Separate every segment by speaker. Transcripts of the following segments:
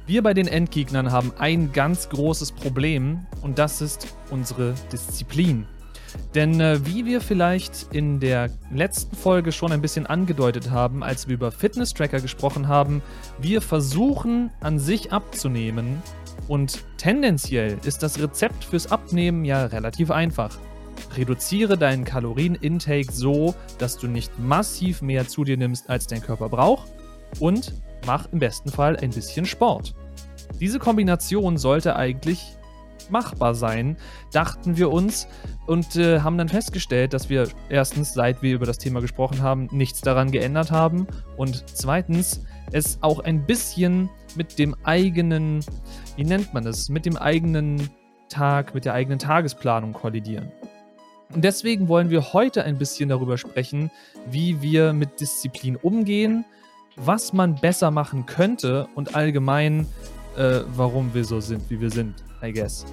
Speaker 1: Wir bei den Endgegnern haben ein ganz großes Problem und das ist unsere Disziplin. Denn wie wir vielleicht in der letzten Folge schon ein bisschen angedeutet haben, als wir über Fitness-Tracker gesprochen haben, wir versuchen an sich abzunehmen und tendenziell ist das Rezept fürs Abnehmen ja relativ einfach. Reduziere deinen Kalorien-Intake so, dass du nicht massiv mehr zu dir nimmst, als dein Körper braucht und mach im besten Fall ein bisschen Sport. Diese Kombination sollte eigentlich machbar sein, dachten wir uns und haben dann festgestellt, dass wir erstens, seit wir über das Thema gesprochen haben, nichts daran geändert haben und zweitens es auch ein bisschen mit dem eigenen, wie nennt man es, mit dem eigenen Tag, mit der eigenen Tagesplanung kollidieren. Und deswegen wollen wir heute ein bisschen darüber sprechen, wie wir mit Disziplin umgehen, was man besser machen könnte und allgemein, warum wir so sind, wie wir sind, I guess.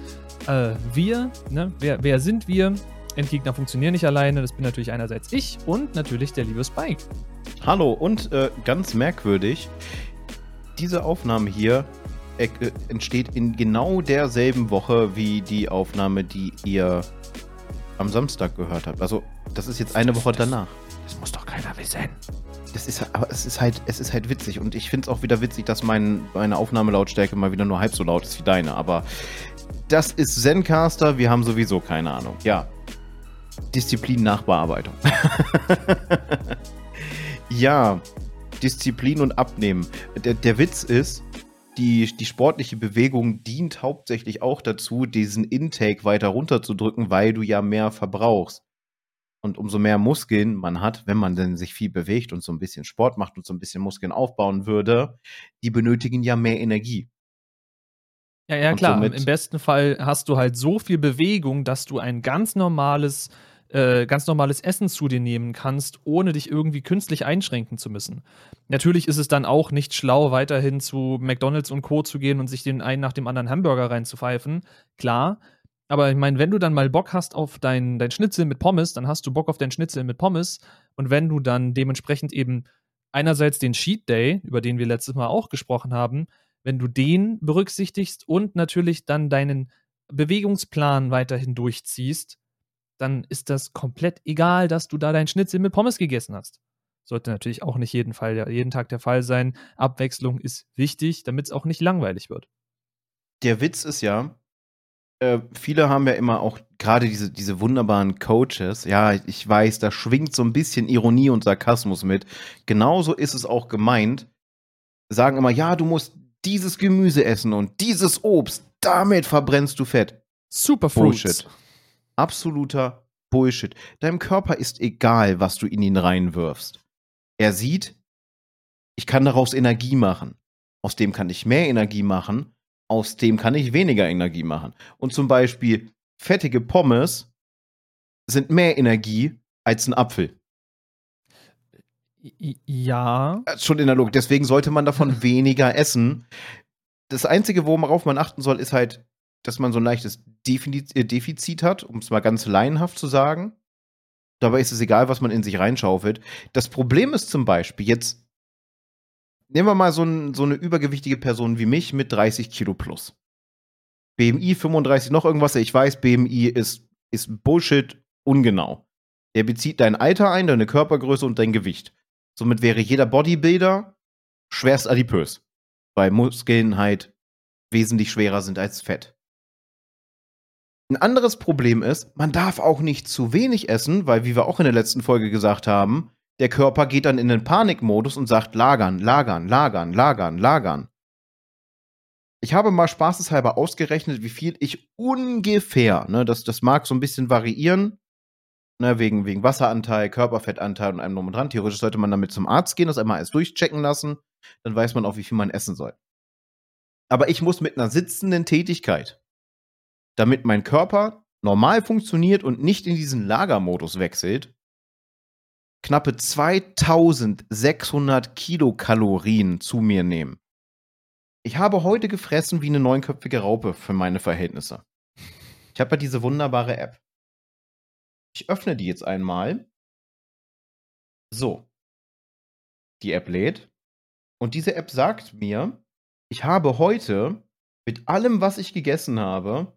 Speaker 1: Wer sind wir? Endgegner funktionieren nicht alleine. Das bin natürlich einerseits ich und natürlich der liebe Spike.
Speaker 2: Hallo und ganz merkwürdig, diese Aufnahme hier entsteht in genau derselben Woche wie die Aufnahme, die ihr am Samstag gehört habt. Also das ist jetzt eine Woche danach.
Speaker 1: Das muss doch keiner wissen.
Speaker 2: Aber es ist halt witzig und ich finde es auch wieder witzig, dass meine Aufnahmelautstärke mal wieder nur halb so laut ist wie deine, aber das ist Zencaster, wir haben sowieso keine Ahnung. Ja, Disziplin Nachbearbeitung. Ja, Disziplin und Abnehmen. Der Witz ist, die sportliche Bewegung dient hauptsächlich auch dazu, diesen Intake weiter runterzudrücken, weil du ja mehr verbrauchst. Und umso mehr Muskeln man hat, wenn man denn sich viel bewegt und so ein bisschen Sport macht und so ein bisschen Muskeln aufbauen würde, die benötigen ja mehr Energie.
Speaker 1: Ja,
Speaker 2: Und
Speaker 1: klar.
Speaker 2: somit
Speaker 1: Im besten Fall hast du halt so viel Bewegung, dass du ein ganz normales Essen zu dir nehmen kannst, ohne dich irgendwie künstlich einschränken zu müssen. Natürlich ist es dann auch nicht schlau, weiterhin zu McDonald's und Co. zu gehen und sich den einen nach dem anderen Hamburger reinzupfeifen. Klar. Aber ich meine, wenn du dann mal Bock hast auf dein Schnitzel mit Pommes, dann hast du Bock auf dein Schnitzel mit Pommes. Und wenn du dann dementsprechend eben einerseits den Cheat Day, über den wir letztes Mal auch gesprochen haben, wenn du den berücksichtigst und natürlich dann deinen Bewegungsplan weiterhin durchziehst, dann ist das komplett egal, dass du da dein Schnitzel mit Pommes gegessen hast. Sollte natürlich auch nicht jeden Tag der Fall sein. Abwechslung ist wichtig, damit es auch nicht langweilig wird.
Speaker 2: der Witz ist ja, viele haben ja immer auch gerade diese wunderbaren Coaches. Ja, ich weiß, da schwingt so ein bisschen Ironie und Sarkasmus mit. Genauso ist es auch gemeint. Sagen immer, ja, du musst dieses Gemüse essen und dieses Obst. Damit verbrennst du Fett.
Speaker 1: Superfruits.
Speaker 2: Bullshit. Absoluter Bullshit. Deinem Körper ist egal, was du in ihn reinwirfst. Er sieht, ich kann daraus Energie machen. Aus dem kann ich mehr Energie machen. Aus dem kann ich weniger Energie machen. Und zum Beispiel fettige Pommes sind mehr Energie als ein Apfel.
Speaker 1: Ja.
Speaker 2: Schon in der Logik. Deswegen sollte man davon weniger essen. Das Einzige, worauf man achten soll, ist halt, dass man so ein leichtes Defizit hat, um es mal ganz laienhaft zu sagen. Dabei ist es egal, was man in sich reinschaufelt. Das Problem ist zum Beispiel, jetzt nehmen wir mal so eine übergewichtige Person wie mich mit 30 Kilo plus. BMI 35 noch irgendwas. Ich weiß, BMI ist Bullshit, ungenau. Der bezieht dein Alter ein, deine Körpergröße und dein Gewicht. Somit wäre jeder Bodybuilder schwerst adipös, weil Muskeln halt wesentlich schwerer sind als Fett. Ein anderes Problem ist, man darf auch nicht zu wenig essen, weil, wie wir auch in der letzten Folge gesagt haben, der Körper geht dann in den Panikmodus und sagt lagern, lagern, lagern, lagern, lagern. Ich habe mal spaßeshalber ausgerechnet, wie viel ich ungefähr, ne, das mag so ein bisschen variieren, ne, wegen Wasseranteil, Körperfettanteil und allem drum und dran. Theoretisch sollte man damit zum Arzt gehen, das einmal alles durchchecken lassen, dann weiß man auch, wie viel man essen soll. Aber ich muss mit einer sitzenden Tätigkeit, damit mein Körper normal funktioniert und nicht in diesen Lagermodus wechselt, knappe 2600 Kilokalorien zu mir nehmen. Ich habe heute gefressen wie eine neunköpfige Raupe für meine Verhältnisse. Ich habe ja diese wunderbare App. Ich öffne die jetzt einmal. So. Die App lädt. Und diese App sagt mir, Ich habe heute mit allem, was ich gegessen habe,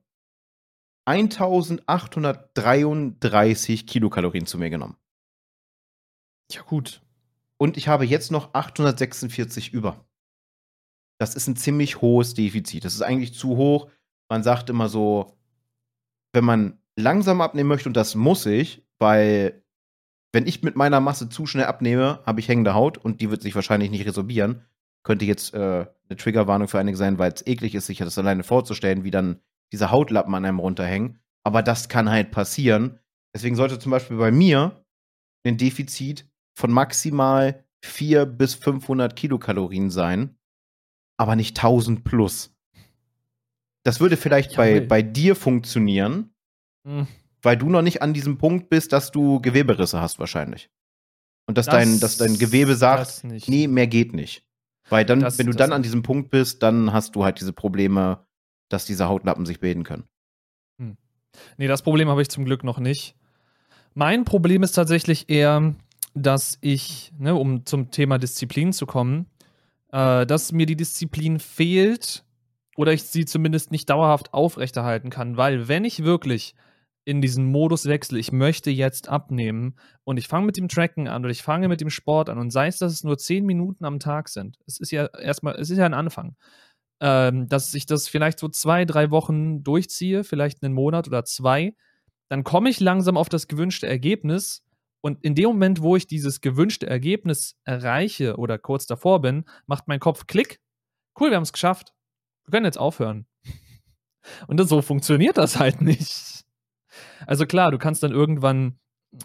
Speaker 2: 1833 Kilokalorien zu mir genommen.
Speaker 1: Ja, gut.
Speaker 2: Und ich habe jetzt noch 846 über. Das ist ein ziemlich hohes Defizit. Das ist eigentlich zu hoch. Man sagt immer so, wenn man langsam abnehmen möchte, und das muss ich, weil wenn ich mit meiner Masse zu schnell abnehme, habe ich hängende Haut und die wird sich wahrscheinlich nicht resorbieren. Könnte jetzt eine Triggerwarnung für einige sein, weil es eklig ist, sich das alleine vorzustellen, wie dann diese Hautlappen an einem runterhängen. Aber das kann halt passieren. Deswegen sollte zum Beispiel bei mir ein Defizit von maximal 400 bis 500 Kilokalorien sein, aber nicht 1000 plus. Das würde vielleicht
Speaker 1: Ja,
Speaker 2: bei dir funktionieren,
Speaker 1: hm,
Speaker 2: weil du noch nicht an diesem Punkt bist, dass du Geweberisse hast wahrscheinlich. Und dass dein Gewebe sagt,
Speaker 1: das nicht.
Speaker 2: nee, mehr geht nicht. Weil dann, wenn du dann an
Speaker 1: nicht.
Speaker 2: diesem Punkt bist, dann hast du halt diese Probleme, dass diese Hautlappen sich bilden können.
Speaker 1: Nee, das Problem habe ich zum Glück noch nicht. Mein Problem ist tatsächlich eher, dass ich, ne, um zum Thema Disziplin zu kommen, dass mir die Disziplin fehlt oder ich sie zumindest nicht dauerhaft aufrechterhalten kann, weil wenn ich wirklich in diesen Modus wechsle, ich möchte jetzt abnehmen und ich fange mit dem Tracken an oder ich fange mit dem Sport an und sei es, dass es nur 10 Minuten am Tag sind, es ist ja ein Anfang, dass ich das vielleicht so 2, 3 Wochen durchziehe, vielleicht einen Monat oder 2, dann komme ich langsam auf das gewünschte Ergebnis. Und in dem Moment, wo ich dieses gewünschte Ergebnis erreiche oder kurz davor bin, macht mein Kopf Klick. Cool, wir haben es geschafft. Wir können jetzt aufhören. Und so funktioniert das halt nicht. Also klar, du kannst dann irgendwann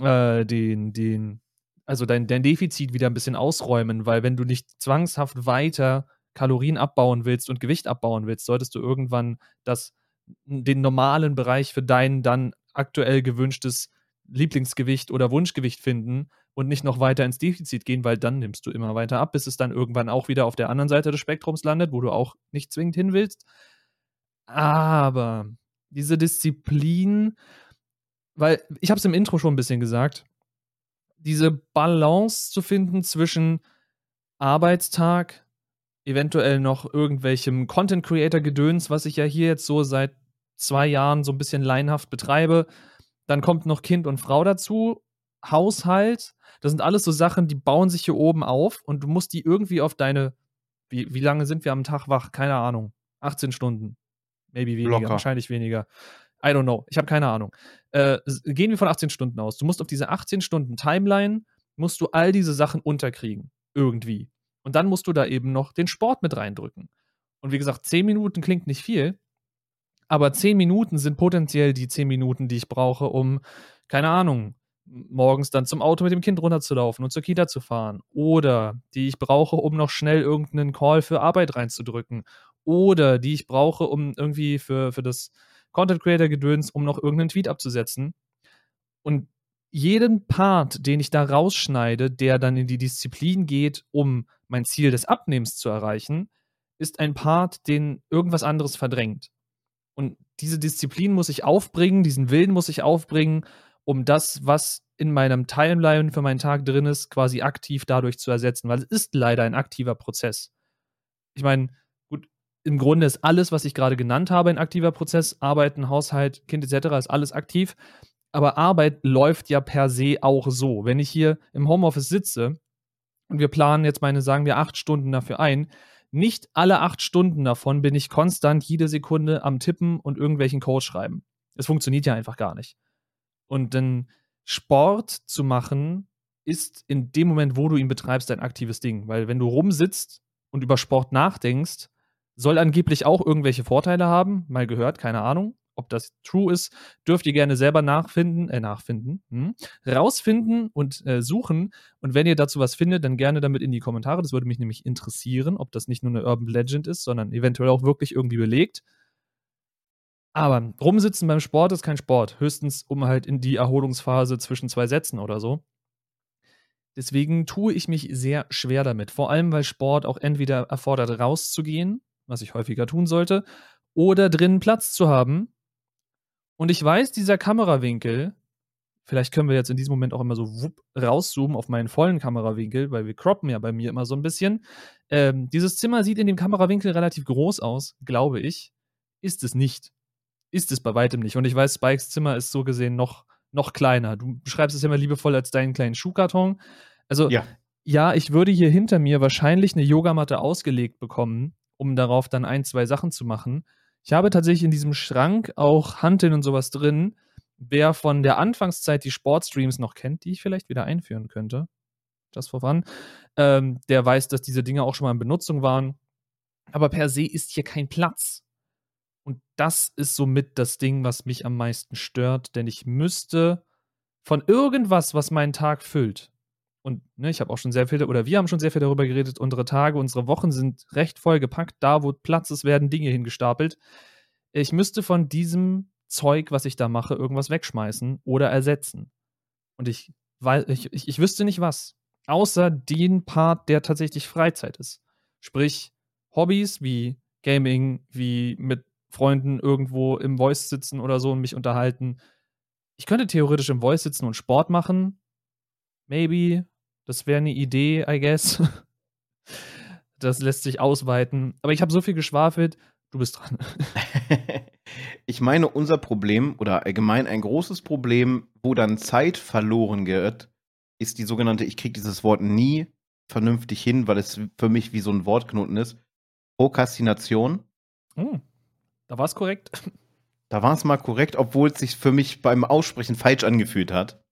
Speaker 1: dein Defizit wieder ein bisschen ausräumen, weil wenn du nicht zwangshaft weiter Kalorien abbauen willst und Gewicht abbauen willst, solltest du irgendwann den normalen Bereich für dein dann aktuell gewünschtes Lieblingsgewicht oder Wunschgewicht finden und nicht noch weiter ins Defizit gehen, weil dann nimmst du immer weiter ab, bis es dann irgendwann auch wieder auf der anderen Seite des Spektrums landet, wo du auch nicht zwingend hin willst. Aber diese Disziplin, weil ich habe es im Intro schon ein bisschen gesagt, diese Balance zu finden zwischen Arbeitstag, eventuell noch irgendwelchem Content-Creator-Gedöns, was ich ja hier jetzt so seit 2 Jahren so ein bisschen laienhaft betreibe. Dann kommt noch Kind und Frau dazu, Haushalt. Das sind alles so Sachen, die bauen sich hier oben auf und du musst die irgendwie auf deine wie lange sind wir am Tag wach? Keine Ahnung. 18 Stunden. Maybe weniger,
Speaker 2: Locker.
Speaker 1: wahrscheinlich weniger. I don't know. Ich habe keine Ahnung. Gehen wir von 18 Stunden aus. Du musst auf diese 18 Stunden Timeline, musst du all diese Sachen unterkriegen. Irgendwie. Und dann musst du da eben noch den Sport mit reindrücken. Und wie gesagt, 10 Minuten klingt nicht viel, aber 10 Minuten sind potenziell die 10 Minuten, die ich brauche, um, keine Ahnung, morgens dann zum Auto mit dem Kind runterzulaufen und zur Kita zu fahren. Oder die ich brauche, um noch schnell irgendeinen Call für Arbeit reinzudrücken. Oder die ich brauche, um irgendwie für das Content Creator Gedöns, um noch irgendeinen Tweet abzusetzen. Und jeden Part, den ich da rausschneide, der dann in die Disziplin geht, um mein Ziel des Abnehmens zu erreichen, ist ein Part, den irgendwas anderes verdrängt. Und diese Disziplin muss ich aufbringen, diesen Willen muss ich aufbringen, um das, was in meinem Timeline für meinen Tag drin ist, quasi aktiv dadurch zu ersetzen, weil es ist leider ein aktiver Prozess. Ich meine, gut, im Grunde ist alles, was ich gerade genannt habe, ein aktiver Prozess. Arbeiten, Haushalt, Kind etc. ist alles aktiv. Aber Arbeit läuft ja per se auch so. Wenn ich hier im Homeoffice sitze und wir planen jetzt sagen wir 8 Stunden dafür ein, nicht alle 8 Stunden davon bin ich konstant jede Sekunde am Tippen und irgendwelchen Code schreiben. Es funktioniert ja einfach gar nicht. Und dann Sport zu machen, ist in dem Moment, wo du ihn betreibst, ein aktives Ding. Weil wenn du rumsitzt und über Sport nachdenkst, soll angeblich auch irgendwelche Vorteile haben. Mal gehört, keine Ahnung. Ob das true ist, dürft ihr gerne selber rausfinden und suchen. Und wenn ihr dazu was findet, dann gerne damit in die Kommentare. Das würde mich nämlich interessieren, ob das nicht nur eine Urban Legend ist, sondern eventuell auch wirklich irgendwie belegt. Aber rumsitzen beim Sport ist kein Sport. Höchstens um halt in die Erholungsphase zwischen 2 Sätzen oder so. Deswegen tue ich mich sehr schwer damit. Vor allem, weil Sport auch entweder erfordert, rauszugehen, was ich häufiger tun sollte, oder drinnen Platz zu haben. Und ich weiß, dieser Kamerawinkel, vielleicht können wir jetzt in diesem Moment auch immer so rauszoomen auf meinen vollen Kamerawinkel, weil wir croppen ja bei mir immer so ein bisschen. Dieses Zimmer sieht in dem Kamerawinkel relativ groß aus, glaube ich. Ist es nicht. Ist es bei weitem nicht. Und ich weiß, Spikes Zimmer ist so gesehen noch kleiner. Du beschreibst es ja immer liebevoll als deinen kleinen Schuhkarton. Also, ja, ich würde hier hinter mir wahrscheinlich eine Yogamatte ausgelegt bekommen, um darauf dann 1, 2 Sachen zu machen. Ich habe tatsächlich in diesem Schrank auch Hanteln und sowas drin. Wer von der Anfangszeit die Sportstreams noch kennt, die ich vielleicht wieder einführen könnte, just for fun, der weiß, dass diese Dinge auch schon mal in Benutzung waren. Aber per se ist hier kein Platz. Und das ist somit das Ding, was mich am meisten stört, denn ich müsste von irgendwas, was meinen Tag füllt, und ne, ich habe auch schon sehr viel, oder wir haben schon sehr viel darüber geredet, unsere Tage, unsere Wochen sind recht voll gepackt, da wo Platz ist, werden Dinge hingestapelt. Ich müsste von diesem Zeug, was ich da mache, irgendwas wegschmeißen oder ersetzen. Und ich wüsste nicht was, außer den Part, der tatsächlich Freizeit ist. Sprich, Hobbys wie Gaming, wie mit Freunden irgendwo im Voice sitzen oder so und mich unterhalten. Ich könnte theoretisch im Voice sitzen und Sport machen. Maybe. Das wäre eine Idee, I guess. Das lässt sich ausweiten. Aber ich habe so viel geschwafelt. Du bist dran.
Speaker 2: Ich meine, unser Problem oder allgemein ein großes Problem, wo dann Zeit verloren geht, ist die sogenannte, ich kriege dieses Wort nie vernünftig hin, weil es für mich wie so ein Wortknoten ist, Prokrastination.
Speaker 1: Da war es korrekt.
Speaker 2: Da war es mal korrekt, obwohl es sich für mich beim Aussprechen falsch angefühlt hat.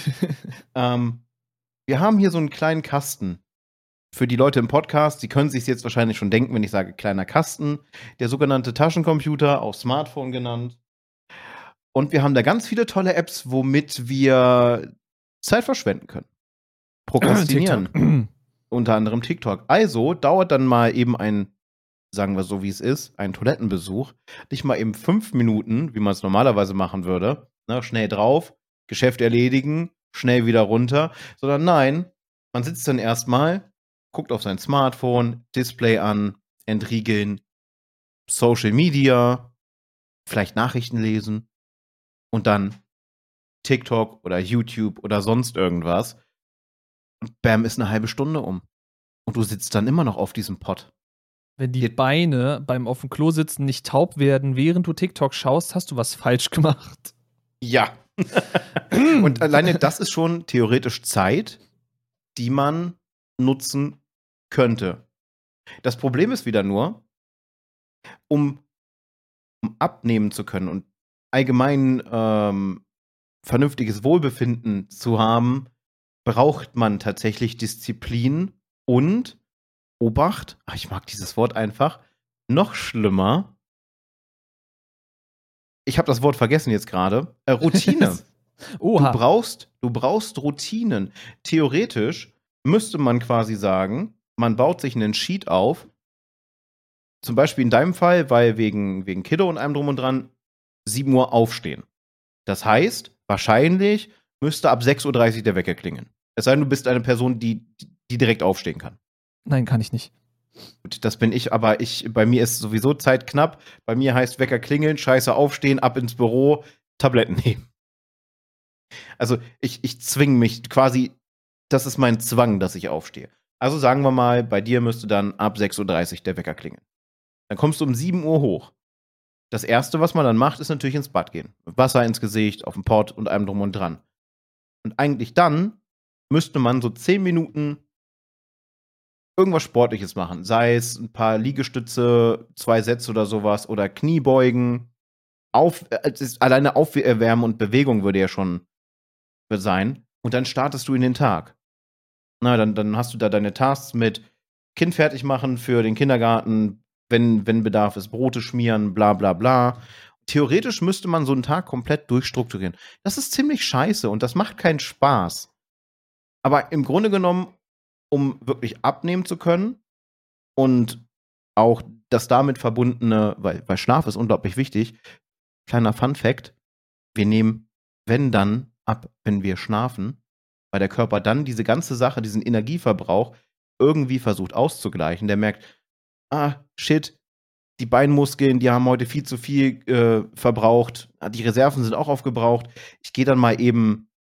Speaker 2: Wir haben hier so einen kleinen Kasten. Für die Leute im Podcast, die können sich jetzt wahrscheinlich schon denken, wenn ich sage kleiner Kasten, der sogenannte Taschencomputer, auch Smartphone genannt. Und wir haben da ganz viele tolle Apps, womit wir Zeit verschwenden können. Prokrastinieren. Unter anderem TikTok. Also dauert dann mal eben sagen wir so wie es ist, ein Toilettenbesuch, nicht mal eben 5 Minuten, wie man es normalerweise machen würde, ne, schnell drauf, Geschäft erledigen, schnell wieder runter, sondern nein, man sitzt dann erstmal, guckt auf sein Smartphone, Display an, entriegeln, Social Media, vielleicht Nachrichten lesen und dann TikTok oder YouTube oder sonst irgendwas. Und bam, ist eine halbe Stunde um. Und du sitzt dann immer noch auf diesem Pott.
Speaker 1: Wenn die Beine beim auf dem Klo sitzen nicht taub werden, während du TikTok schaust, hast du was falsch gemacht.
Speaker 2: Ja. Und alleine das ist schon theoretisch Zeit, die man nutzen könnte. Das Problem ist wieder nur, um abnehmen zu können und allgemein vernünftiges Wohlbefinden zu haben, braucht man tatsächlich Disziplin und Obacht. Ich mag dieses Wort einfach. Noch schlimmer. Ich habe das Wort vergessen jetzt gerade. Routine.
Speaker 1: Oha.
Speaker 2: Du brauchst Routinen. Theoretisch müsste man quasi sagen, man baut sich einen Sheet auf. Zum Beispiel in deinem Fall, weil wegen Kiddo und allem drum und dran, 7 Uhr aufstehen. Das heißt, wahrscheinlich müsste ab 6:30 Uhr der Wecker klingeln. Es sei denn, du bist eine Person, die direkt aufstehen kann.
Speaker 1: Nein, kann ich nicht.
Speaker 2: Gut, das bin ich, aber bei mir ist sowieso Zeit knapp. Bei mir heißt Wecker klingeln, scheiße aufstehen, ab ins Büro, Tabletten nehmen. Also ich zwinge mich quasi, das ist mein Zwang, dass ich aufstehe. Also sagen wir mal, bei dir müsste dann ab 6:30 Uhr der Wecker klingeln. Dann kommst du um 7 Uhr hoch. Das Erste, was man dann macht, ist natürlich ins Bad gehen. Mit Wasser ins Gesicht, auf dem Pott und allem drum und dran. Und eigentlich dann müsste man so 10 Minuten irgendwas Sportliches machen. Sei es ein paar Liegestütze, 2 Sätze oder sowas oder Kniebeugen. Alleine Aufwärmen und Bewegung würde ja schon sein. Und dann startest du in den Tag. Na, dann hast du da deine Tasks mit Kind fertig machen für den Kindergarten, wenn Bedarf ist, Brote schmieren, bla bla bla. Theoretisch müsste man so einen Tag komplett durchstrukturieren. Das ist ziemlich scheiße und das macht keinen Spaß. Aber im Grunde genommen, um wirklich abnehmen zu können und auch das damit verbundene, weil Schlaf ist unglaublich wichtig. Kleiner Fun-Fact: Wir nehmen, wenn dann, ab, wenn wir schlafen, weil der Körper dann diese ganze Sache, diesen Energieverbrauch irgendwie versucht auszugleichen. Der merkt, shit, die Beinmuskeln, die haben heute viel zu viel verbraucht, die Reserven sind auch aufgebraucht. Ich gehe dann mal eben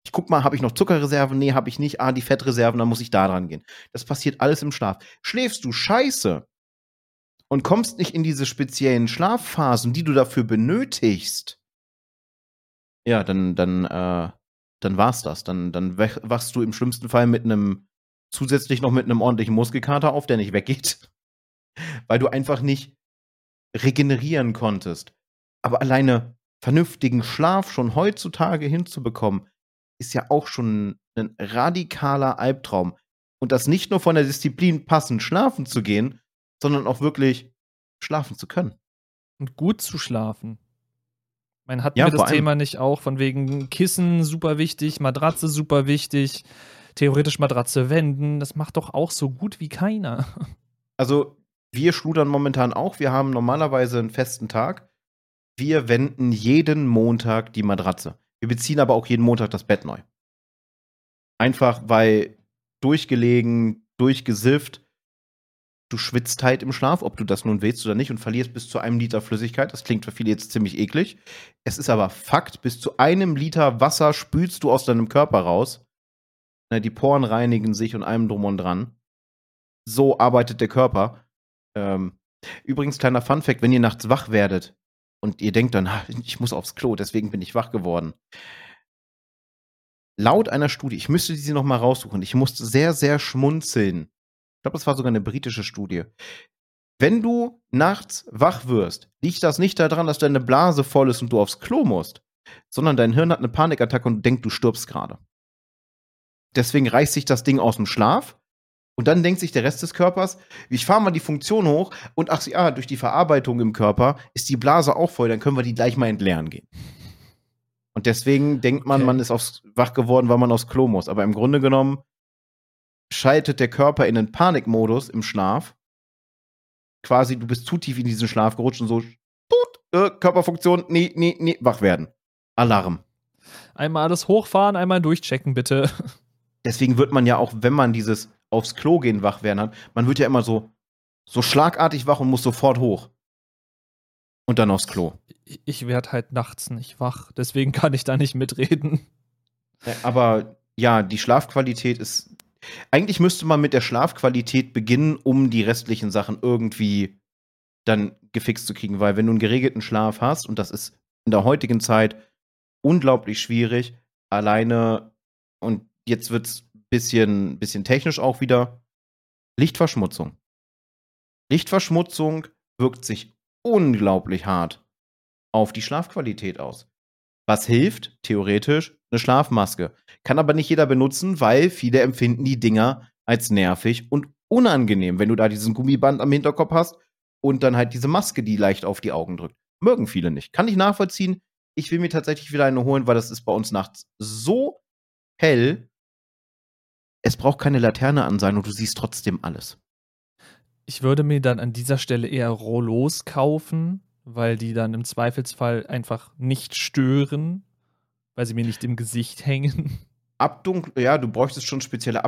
Speaker 2: Ich guck mal, habe ich noch Zuckerreserven? Nee, habe ich nicht. Ah, die Fettreserven, dann muss ich da dran gehen. Das passiert alles im Schlaf. Schläfst du scheiße und kommst nicht in diese speziellen Schlafphasen, die du dafür benötigst, ja, dann war's das. Dann wachst du im schlimmsten Fall zusätzlich noch mit einem ordentlichen Muskelkater auf, der nicht weggeht, weil du einfach nicht regenerieren konntest. Aber alleine vernünftigen Schlaf schon heutzutage hinzubekommen, ist ja auch schon ein radikaler Albtraum. Und das nicht nur von der Disziplin passend schlafen zu gehen, sondern auch wirklich schlafen zu können.
Speaker 1: Und gut zu schlafen. Hatten
Speaker 2: Ja,
Speaker 1: wir das
Speaker 2: vor allem-
Speaker 1: Thema nicht auch von wegen Kissen super wichtig, Matratze super wichtig, theoretisch Matratze wenden, das macht doch auch so gut wie keiner.
Speaker 2: Also, wir schludern momentan auch. Wir haben normalerweise einen festen Tag. Wir wenden jeden Montag die Matratze. Wir beziehen aber auch jeden Montag das Bett neu. Einfach, weil durchgelegen, durchgesifft, du schwitzt halt im Schlaf, ob du das nun willst oder nicht, und verlierst bis zu 1 Liter Flüssigkeit. Das klingt für viele jetzt ziemlich eklig. Es ist aber Fakt, bis zu 1 Liter Wasser spülst du aus deinem Körper raus. Die Poren reinigen sich und allem drum und dran. So arbeitet der Körper. Übrigens, kleiner Funfact, wenn ihr nachts wach werdet und ihr denkt dann, ich muss aufs Klo, deswegen bin ich wach geworden. Laut einer Studie, ich müsste sie noch mal raussuchen, ich musste sehr, sehr schmunzeln. Ich glaube, das war sogar eine britische Studie. Wenn du nachts wach wirst, liegt das nicht daran, dass deine Blase voll ist und du aufs Klo musst, sondern dein Hirn hat eine Panikattacke und denkt, du stirbst gerade. Deswegen reißt sich das Ding aus dem Schlaf. Und dann denkt sich der Rest des Körpers, ich fahre mal die Funktion hoch und ach ja, durch die Verarbeitung im Körper ist die Blase auch voll, dann können wir die gleich mal entleeren gehen. Und deswegen denkt man, man ist wach geworden, weil man aufs Klo muss. Aber im Grunde genommen schaltet der Körper in den Panikmodus im Schlaf. Quasi, du bist zu tief in diesen Schlaf gerutscht und so, Körperfunktion, nee, wach werden. Alarm.
Speaker 1: Einmal alles hochfahren, einmal durchchecken, bitte.
Speaker 2: Deswegen wird man ja auch, wenn man dieses aufs Klo gehen wach werden hat, man wird ja immer so schlagartig wach und muss sofort hoch. Und dann aufs Klo.
Speaker 1: Ich werde halt nachts nicht wach, deswegen kann ich da nicht mitreden.
Speaker 2: Aber ja, die Schlafqualität ist. Eigentlich müsste man mit der Schlafqualität beginnen, um die restlichen Sachen irgendwie dann gefixt zu kriegen. Weil wenn du einen geregelten Schlaf hast, und das ist in der heutigen Zeit unglaublich schwierig, alleine, und jetzt wird's bisschen technisch auch wieder, Lichtverschmutzung. Lichtverschmutzung wirkt sich unglaublich hart auf die Schlafqualität aus. Was hilft? Theoretisch eine Schlafmaske. Kann aber nicht jeder benutzen, weil viele empfinden die Dinger als nervig und unangenehm, wenn du da diesen Gummiband am Hinterkopf hast und dann halt diese Maske, die leicht auf die Augen drückt. Mögen viele nicht. Kann ich nachvollziehen. Ich will mir tatsächlich wieder eine holen, weil das ist bei uns nachts so hell. Es braucht keine Laterne an sein und du siehst trotzdem alles.
Speaker 1: Ich würde mir dann an dieser Stelle eher Rollos kaufen, weil die dann im Zweifelsfall einfach nicht stören, weil sie mir nicht im Gesicht hängen.
Speaker 2: Ja, du bräuchtest schon spezielle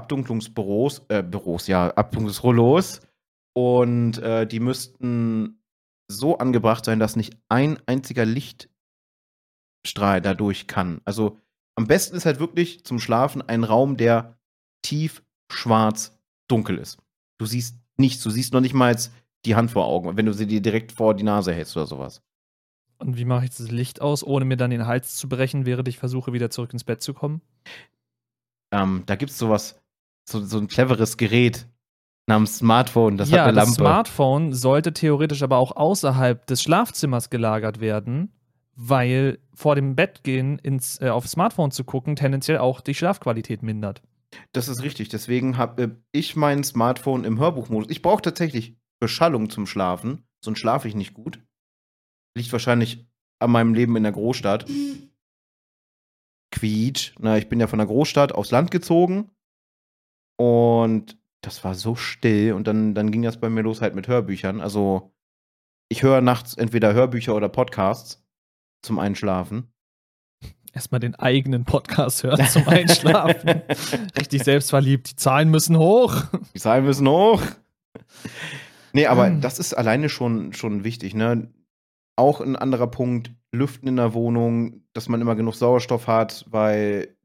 Speaker 2: Abdunklungsrollos. Und die müssten so angebracht sein, dass nicht ein einziger Lichtstrahl dadurch kann. Also am besten ist halt wirklich zum Schlafen ein Raum, der tief schwarz dunkel ist. Du siehst nichts, du siehst noch nicht mal die Hand vor Augen, wenn du sie dir direkt vor die Nase hältst oder sowas.
Speaker 1: Und wie mache ich das Licht aus, ohne mir dann den Hals zu brechen, während ich versuche, wieder zurück ins Bett zu kommen?
Speaker 2: Da gibt's sowas, so ein cleveres Gerät namens Smartphone, das hat eine Lampe.
Speaker 1: Das Smartphone sollte theoretisch aber auch außerhalb des Schlafzimmers gelagert werden, weil vor dem Bettgehen aufs Smartphone zu gucken tendenziell auch die Schlafqualität mindert.
Speaker 2: Das ist richtig, deswegen habe ich mein Smartphone im Hörbuchmodus. Ich brauche tatsächlich Beschallung zum Schlafen, sonst schlafe ich nicht gut. Liegt wahrscheinlich an meinem Leben in der Großstadt. Quietsch. Ich bin ja von der Großstadt aufs Land gezogen und das war so still und dann ging das bei mir los halt mit Hörbüchern. Also ich höre nachts entweder Hörbücher oder Podcasts zum Einschlafen.
Speaker 1: Erstmal den eigenen Podcast hören zum Einschlafen. Richtig selbstverliebt. Die Zahlen müssen hoch.
Speaker 2: Die Zahlen müssen hoch. Nee, aber das ist alleine schon wichtig, ne? Auch ein anderer Punkt, Lüften in der Wohnung, dass man immer genug Sauerstoff hat, weil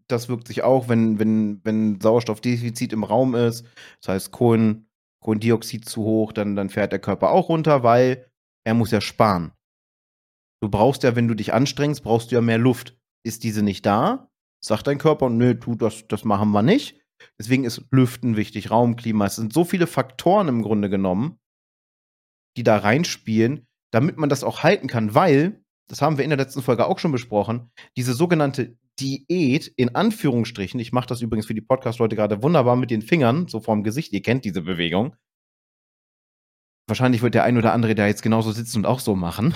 Speaker 2: das wirkt sich auch, wenn Sauerstoffdefizit im Raum ist, das heißt Kohlendioxid zu hoch, dann fährt der Körper auch runter, weil er muss ja sparen. Du brauchst ja, wenn du dich anstrengst, brauchst du ja mehr Luft. Ist diese nicht da, sagt dein Körper, nö, das machen wir nicht. Deswegen ist Lüften wichtig, Raumklima. Es sind so viele Faktoren im Grunde genommen, die da reinspielen, damit man das auch halten kann, weil, das haben wir in der letzten Folge auch schon besprochen, diese sogenannte Diät, in Anführungsstrichen, ich mache das übrigens für die Podcast-Leute gerade wunderbar mit den Fingern, so vorm Gesicht, ihr kennt diese Bewegung. Wahrscheinlich wird der ein oder andere da jetzt genauso sitzen und auch so machen.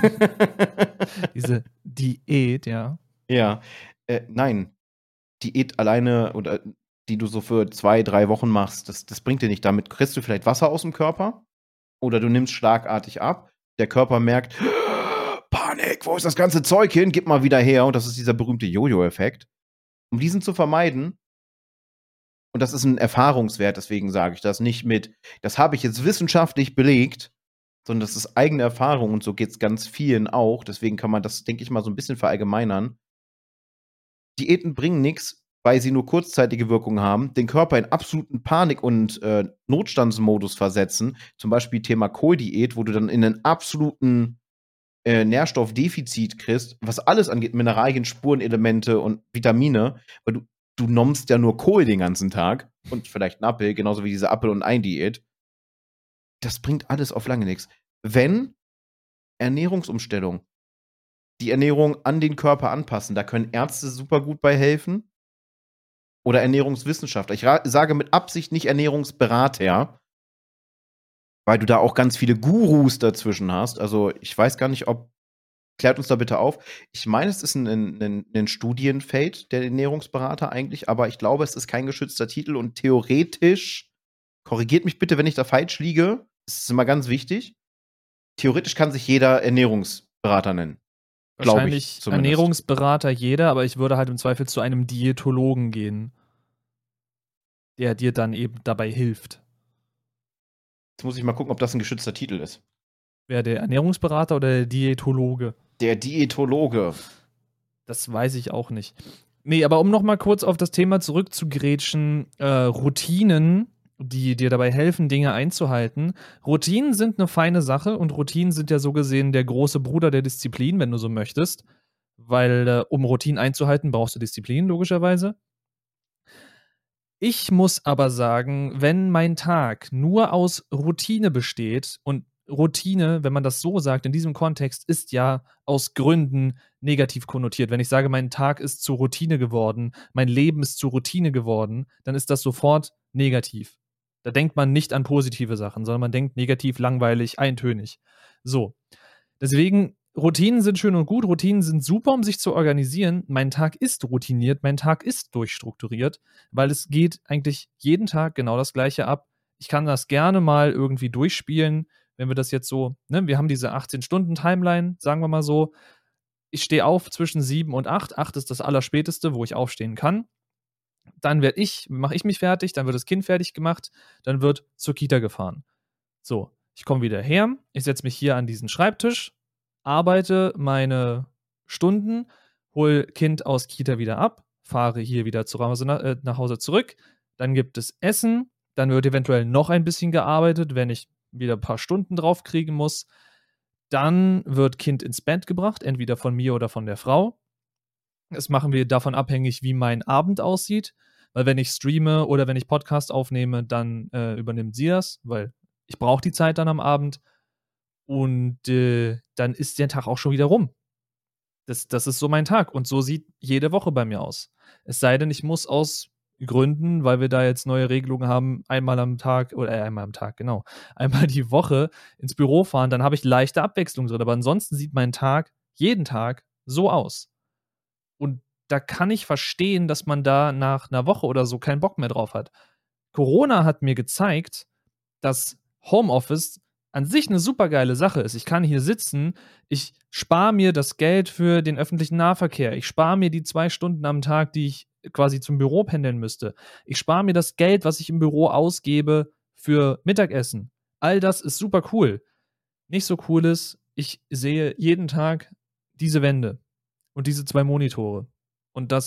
Speaker 1: Diese Diät, ja.
Speaker 2: Ja, nein. Diät alleine oder die du so für 2, 3 Wochen machst, das bringt dir nicht. Damit kriegst du vielleicht Wasser aus dem Körper oder du nimmst schlagartig ab. Der Körper merkt, Panik, wo ist das ganze Zeug hin? Gib mal wieder her. Und das ist dieser berühmte Jojo-Effekt. Um diesen zu vermeiden, und das ist ein Erfahrungswert, deswegen sage ich das nicht mit, das habe ich jetzt wissenschaftlich belegt, sondern das ist eigene Erfahrung und so geht es ganz vielen auch. Deswegen kann man das, denke ich mal, so ein bisschen verallgemeinern. Diäten bringen nichts, weil sie nur kurzzeitige Wirkung haben, den Körper in absoluten Panik- und Notstandsmodus versetzen. Zum Beispiel Thema Kohldiät, wo du dann in einen absoluten Nährstoffdefizit kriegst, was alles angeht, Mineralien, Spurenelemente und Vitamine, weil du nommst ja nur Kohl den ganzen Tag und vielleicht einen Apfel, genauso wie diese Apfel- und Ei-Diät. Das bringt alles auf lange nichts. Wenn Ernährungsumstellung, die Ernährung an den Körper anpassen, da können Ärzte super gut bei helfen. Oder Ernährungswissenschaftler. Ich sage mit Absicht nicht Ernährungsberater, weil du da auch ganz viele Gurus dazwischen hast. Also ich weiß gar nicht, klärt uns da bitte auf. Ich meine, es ist ein Studienfeld, der Ernährungsberater eigentlich, aber ich glaube, es ist kein geschützter Titel und theoretisch, korrigiert mich bitte, wenn ich da falsch liege, das ist immer ganz wichtig, theoretisch kann sich jeder Ernährungsberater nennen.
Speaker 1: Wahrscheinlich Ernährungsberater jeder, aber ich würde halt im Zweifel zu einem Diätologen gehen, der dir dann eben dabei hilft.
Speaker 2: Jetzt muss ich mal gucken, ob das ein geschützter Titel ist.
Speaker 1: Wer, der Ernährungsberater oder der Diätologe?
Speaker 2: Der Diätologe.
Speaker 1: Das weiß ich auch nicht. Nee, aber um noch mal kurz auf das Thema zurückzugrätschen, Routinen, die dir dabei helfen, Dinge einzuhalten. Routinen sind eine feine Sache und Routinen sind ja so gesehen der große Bruder der Disziplin, wenn du so möchtest. Weil, um Routinen einzuhalten, brauchst du Disziplin, logischerweise. Ich muss aber sagen, wenn mein Tag nur aus Routine besteht und Routine, wenn man das so sagt, in diesem Kontext, ist ja aus Gründen negativ konnotiert. Wenn ich sage, mein Tag ist zur Routine geworden, mein Leben ist zur Routine geworden, dann ist das sofort negativ. Da denkt man nicht an positive Sachen, sondern man denkt negativ, langweilig, eintönig. So. Deswegen, Routinen sind schön und gut, Routinen sind super, um sich zu organisieren. Mein Tag ist routiniert, mein Tag ist durchstrukturiert, weil es geht eigentlich jeden Tag genau das Gleiche ab. Ich kann das gerne mal irgendwie durchspielen, wenn wir das jetzt so, ne, wir haben diese 18-Stunden-Timeline, sagen wir mal so. Ich stehe auf zwischen 7 und 8. 8 ist das Allerspäteste, wo ich aufstehen kann. Dann mache ich mich fertig, dann wird das Kind fertig gemacht, dann wird zur Kita gefahren. So, ich komme wieder her, ich setze mich hier an diesen Schreibtisch, arbeite meine Stunden, hole Kind aus Kita wieder ab, fahre hier wieder nach Hause zurück, dann gibt es Essen, dann wird eventuell noch ein bisschen gearbeitet, wenn ich wieder ein paar Stunden drauf kriegen muss. Dann wird Kind ins Bett gebracht, entweder von mir oder von der Frau. Das machen wir davon abhängig, wie mein Abend aussieht, weil wenn ich streame oder wenn ich Podcast aufnehme, dann übernimmt sie das, weil ich brauche die Zeit dann am Abend und dann ist der Tag auch schon wieder rum. Das ist so mein Tag und so sieht jede Woche bei mir aus. Es sei denn, ich muss aus Gründen, weil wir da jetzt neue Regelungen haben, einmal am Tag, genau, einmal die Woche ins Büro fahren, dann habe ich leichte Abwechslung drin. Aber ansonsten sieht mein Tag jeden Tag so aus. Und da kann ich verstehen, dass man da nach einer Woche oder so keinen Bock mehr drauf hat. Corona hat mir gezeigt, dass Homeoffice an sich eine supergeile Sache ist. Ich kann hier sitzen, ich spare mir das Geld für den öffentlichen Nahverkehr. Ich spare mir die 2 Stunden am Tag, die ich quasi zum Büro pendeln müsste. Ich spare mir das Geld, was ich im Büro ausgebe für Mittagessen. All das ist super cool. Nicht so cool ist, ich sehe jeden Tag diese Wände und diese 2 Monitore. Und das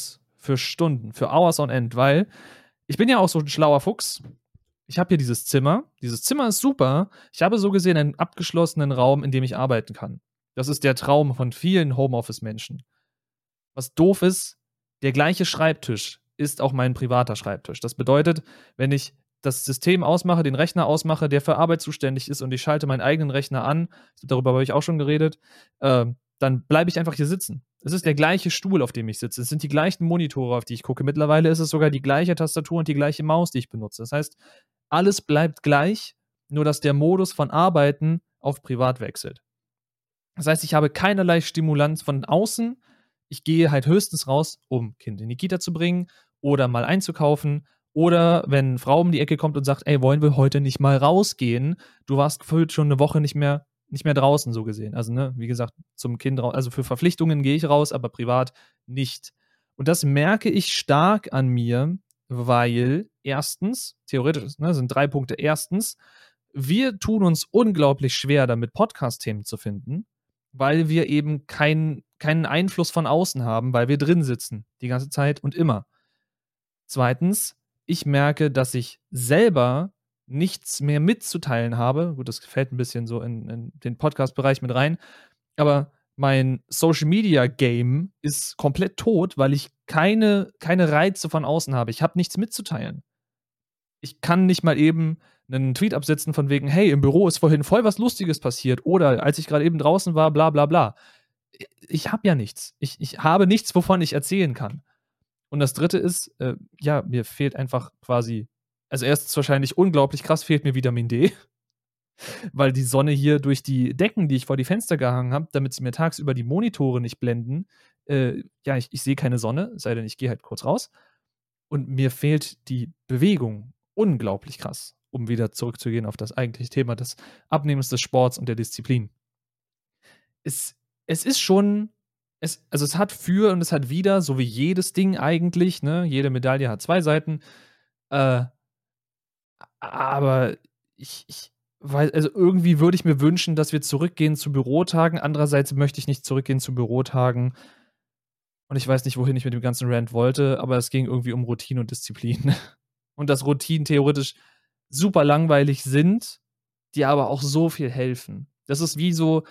Speaker 1: für Stunden, für Hours on End, weil ich bin ja auch so ein schlauer Fuchs. Ich habe hier dieses Zimmer. Dieses Zimmer ist super. Ich habe so gesehen einen abgeschlossenen Raum, in dem ich arbeiten kann. Das ist der Traum von vielen Homeoffice-Menschen. Was doof ist, der gleiche Schreibtisch ist auch mein privater Schreibtisch. Das bedeutet, wenn ich das System ausmache, den Rechner ausmache, der für Arbeit zuständig ist und ich schalte meinen eigenen Rechner an, darüber habe ich auch schon geredet, dann bleibe ich einfach hier sitzen. Es ist der gleiche Stuhl, auf dem ich sitze. Es sind die gleichen Monitore, auf die ich gucke. Mittlerweile ist es sogar die gleiche Tastatur und die gleiche Maus, die ich benutze. Das heißt, alles bleibt gleich, nur dass der Modus von Arbeiten auf privat wechselt. Das heißt, ich habe keinerlei Stimulanz von außen. Ich gehe halt höchstens raus, um Kind in die Kita zu bringen oder mal einzukaufen. Oder wenn Frau um die Ecke kommt und sagt, ey, wollen wir heute nicht mal rausgehen? Du warst gefühlt schon eine Woche nicht mehr draußen, so gesehen. Also, ne, wie gesagt, zum Kind raus. Also für Verpflichtungen gehe ich raus, aber privat nicht. Und das merke ich stark an mir, weil erstens, theoretisch, ne, sind 3 Punkte. Erstens, wir tun uns unglaublich schwer, damit Podcast-Themen zu finden, weil wir eben keinen Einfluss von außen haben, weil wir drin sitzen, die ganze Zeit und immer. Zweitens, ich merke, dass ich selber nichts mehr mitzuteilen habe. Gut, das fällt ein bisschen so in den Podcast-Bereich mit rein, aber mein Social-Media-Game ist komplett tot, weil ich keine Reize von außen habe. Ich habe nichts mitzuteilen. Ich kann nicht mal eben einen Tweet absetzen von wegen, hey, im Büro ist vorhin voll was Lustiges passiert oder als ich gerade eben draußen war, bla bla bla. Ich habe ja nichts. Ich habe nichts, wovon ich erzählen kann. Und das Dritte ist, ja, mir fehlt einfach quasi, also erstens wahrscheinlich unglaublich krass fehlt mir Vitamin D, weil die Sonne hier durch die Decken, die ich vor die Fenster gehangen habe, damit sie mir tagsüber die Monitore nicht blenden, ja, ich sehe keine Sonne, es sei denn, ich gehe halt kurz raus. Und mir fehlt die Bewegung unglaublich krass, um wieder zurückzugehen auf das eigentliche Thema des Abnehmens des Sports und der Disziplin. Es ist schon, also es hat für und es hat wider, so wie jedes Ding eigentlich, ne? Jede Medaille hat 2 Seiten. Aber ich weiß, also irgendwie würde ich mir wünschen, dass wir zurückgehen zu Bürotagen. Andererseits möchte ich nicht zurückgehen zu Bürotagen. Und ich weiß nicht, wohin ich mit dem ganzen Rant wollte, aber es ging irgendwie um Routine und Disziplin. Und dass Routinen theoretisch super langweilig sind, die aber auch so viel helfen. Das ist wie so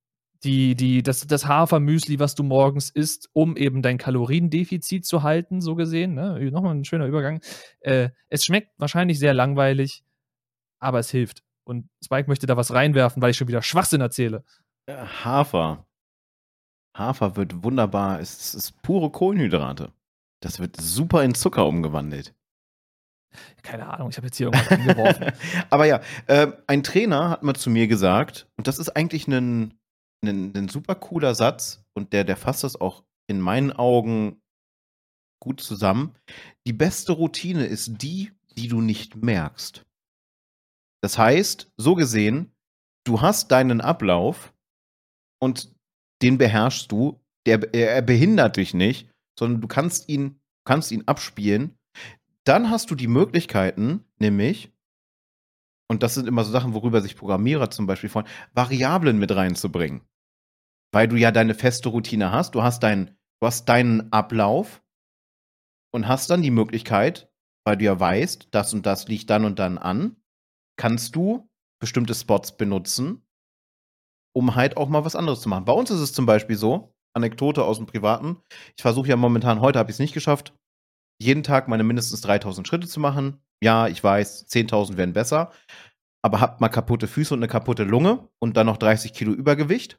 Speaker 1: das Hafermüsli, was du morgens isst, um eben dein Kaloriendefizit zu halten, so gesehen. Ne? Nochmal ein schöner Übergang. Es schmeckt wahrscheinlich sehr langweilig, aber es hilft. Und Spike möchte da was reinwerfen, weil ich schon wieder Schwachsinn erzähle.
Speaker 2: Hafer. Hafer wird wunderbar, es ist pure Kohlenhydrate. Das wird super in Zucker umgewandelt.
Speaker 1: Keine Ahnung, ich habe jetzt hier irgendwas hingeworfen.
Speaker 2: Aber ja, ein Trainer hat mal zu mir gesagt, und das ist eigentlich ein super cooler Satz, und der fasst das auch in meinen Augen gut zusammen. Die beste Routine ist die du nicht merkst. Das heißt, so gesehen, du hast deinen Ablauf und den beherrschst du. Er behindert dich nicht, sondern du kannst ihn abspielen. Dann hast du die Möglichkeiten, nämlich, und das sind immer so Sachen, worüber sich Programmierer zum Beispiel freuen, Variablen mit reinzubringen. Weil du ja deine feste Routine hast, du hast deinen Ablauf und hast dann die Möglichkeit, weil du ja weißt, das und das liegt dann und dann an, kannst du bestimmte Spots benutzen, um halt auch mal was anderes zu machen. Bei uns ist es zum Beispiel so, Anekdote aus dem Privaten, ich versuche ja momentan, heute habe ich es nicht geschafft, jeden Tag meine mindestens 3000 Schritte zu machen. Ja, ich weiß, 10.000 wären besser, aber habt mal kaputte Füße und eine kaputte Lunge und dann noch 30 Kilo Übergewicht.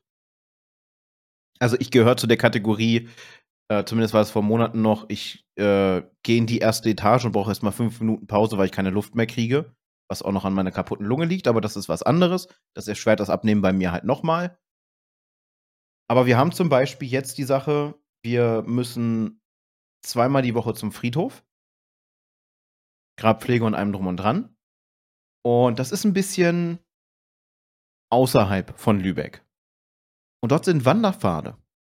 Speaker 2: Also ich gehöre zu der Kategorie, zumindest war es vor Monaten noch, ich gehe in die erste Etage und brauche erstmal 5 Minuten Pause, weil ich keine Luft mehr kriege, was auch noch an meiner kaputten Lunge liegt, aber das ist was anderes. Das erschwert das Abnehmen bei mir halt nochmal. Aber wir haben zum Beispiel jetzt die Sache, wir müssen 2-mal die Woche zum Friedhof. Grabpflege und allem drum und dran. Und das ist ein bisschen außerhalb von Lübeck. Und dort sind Wanderpfade.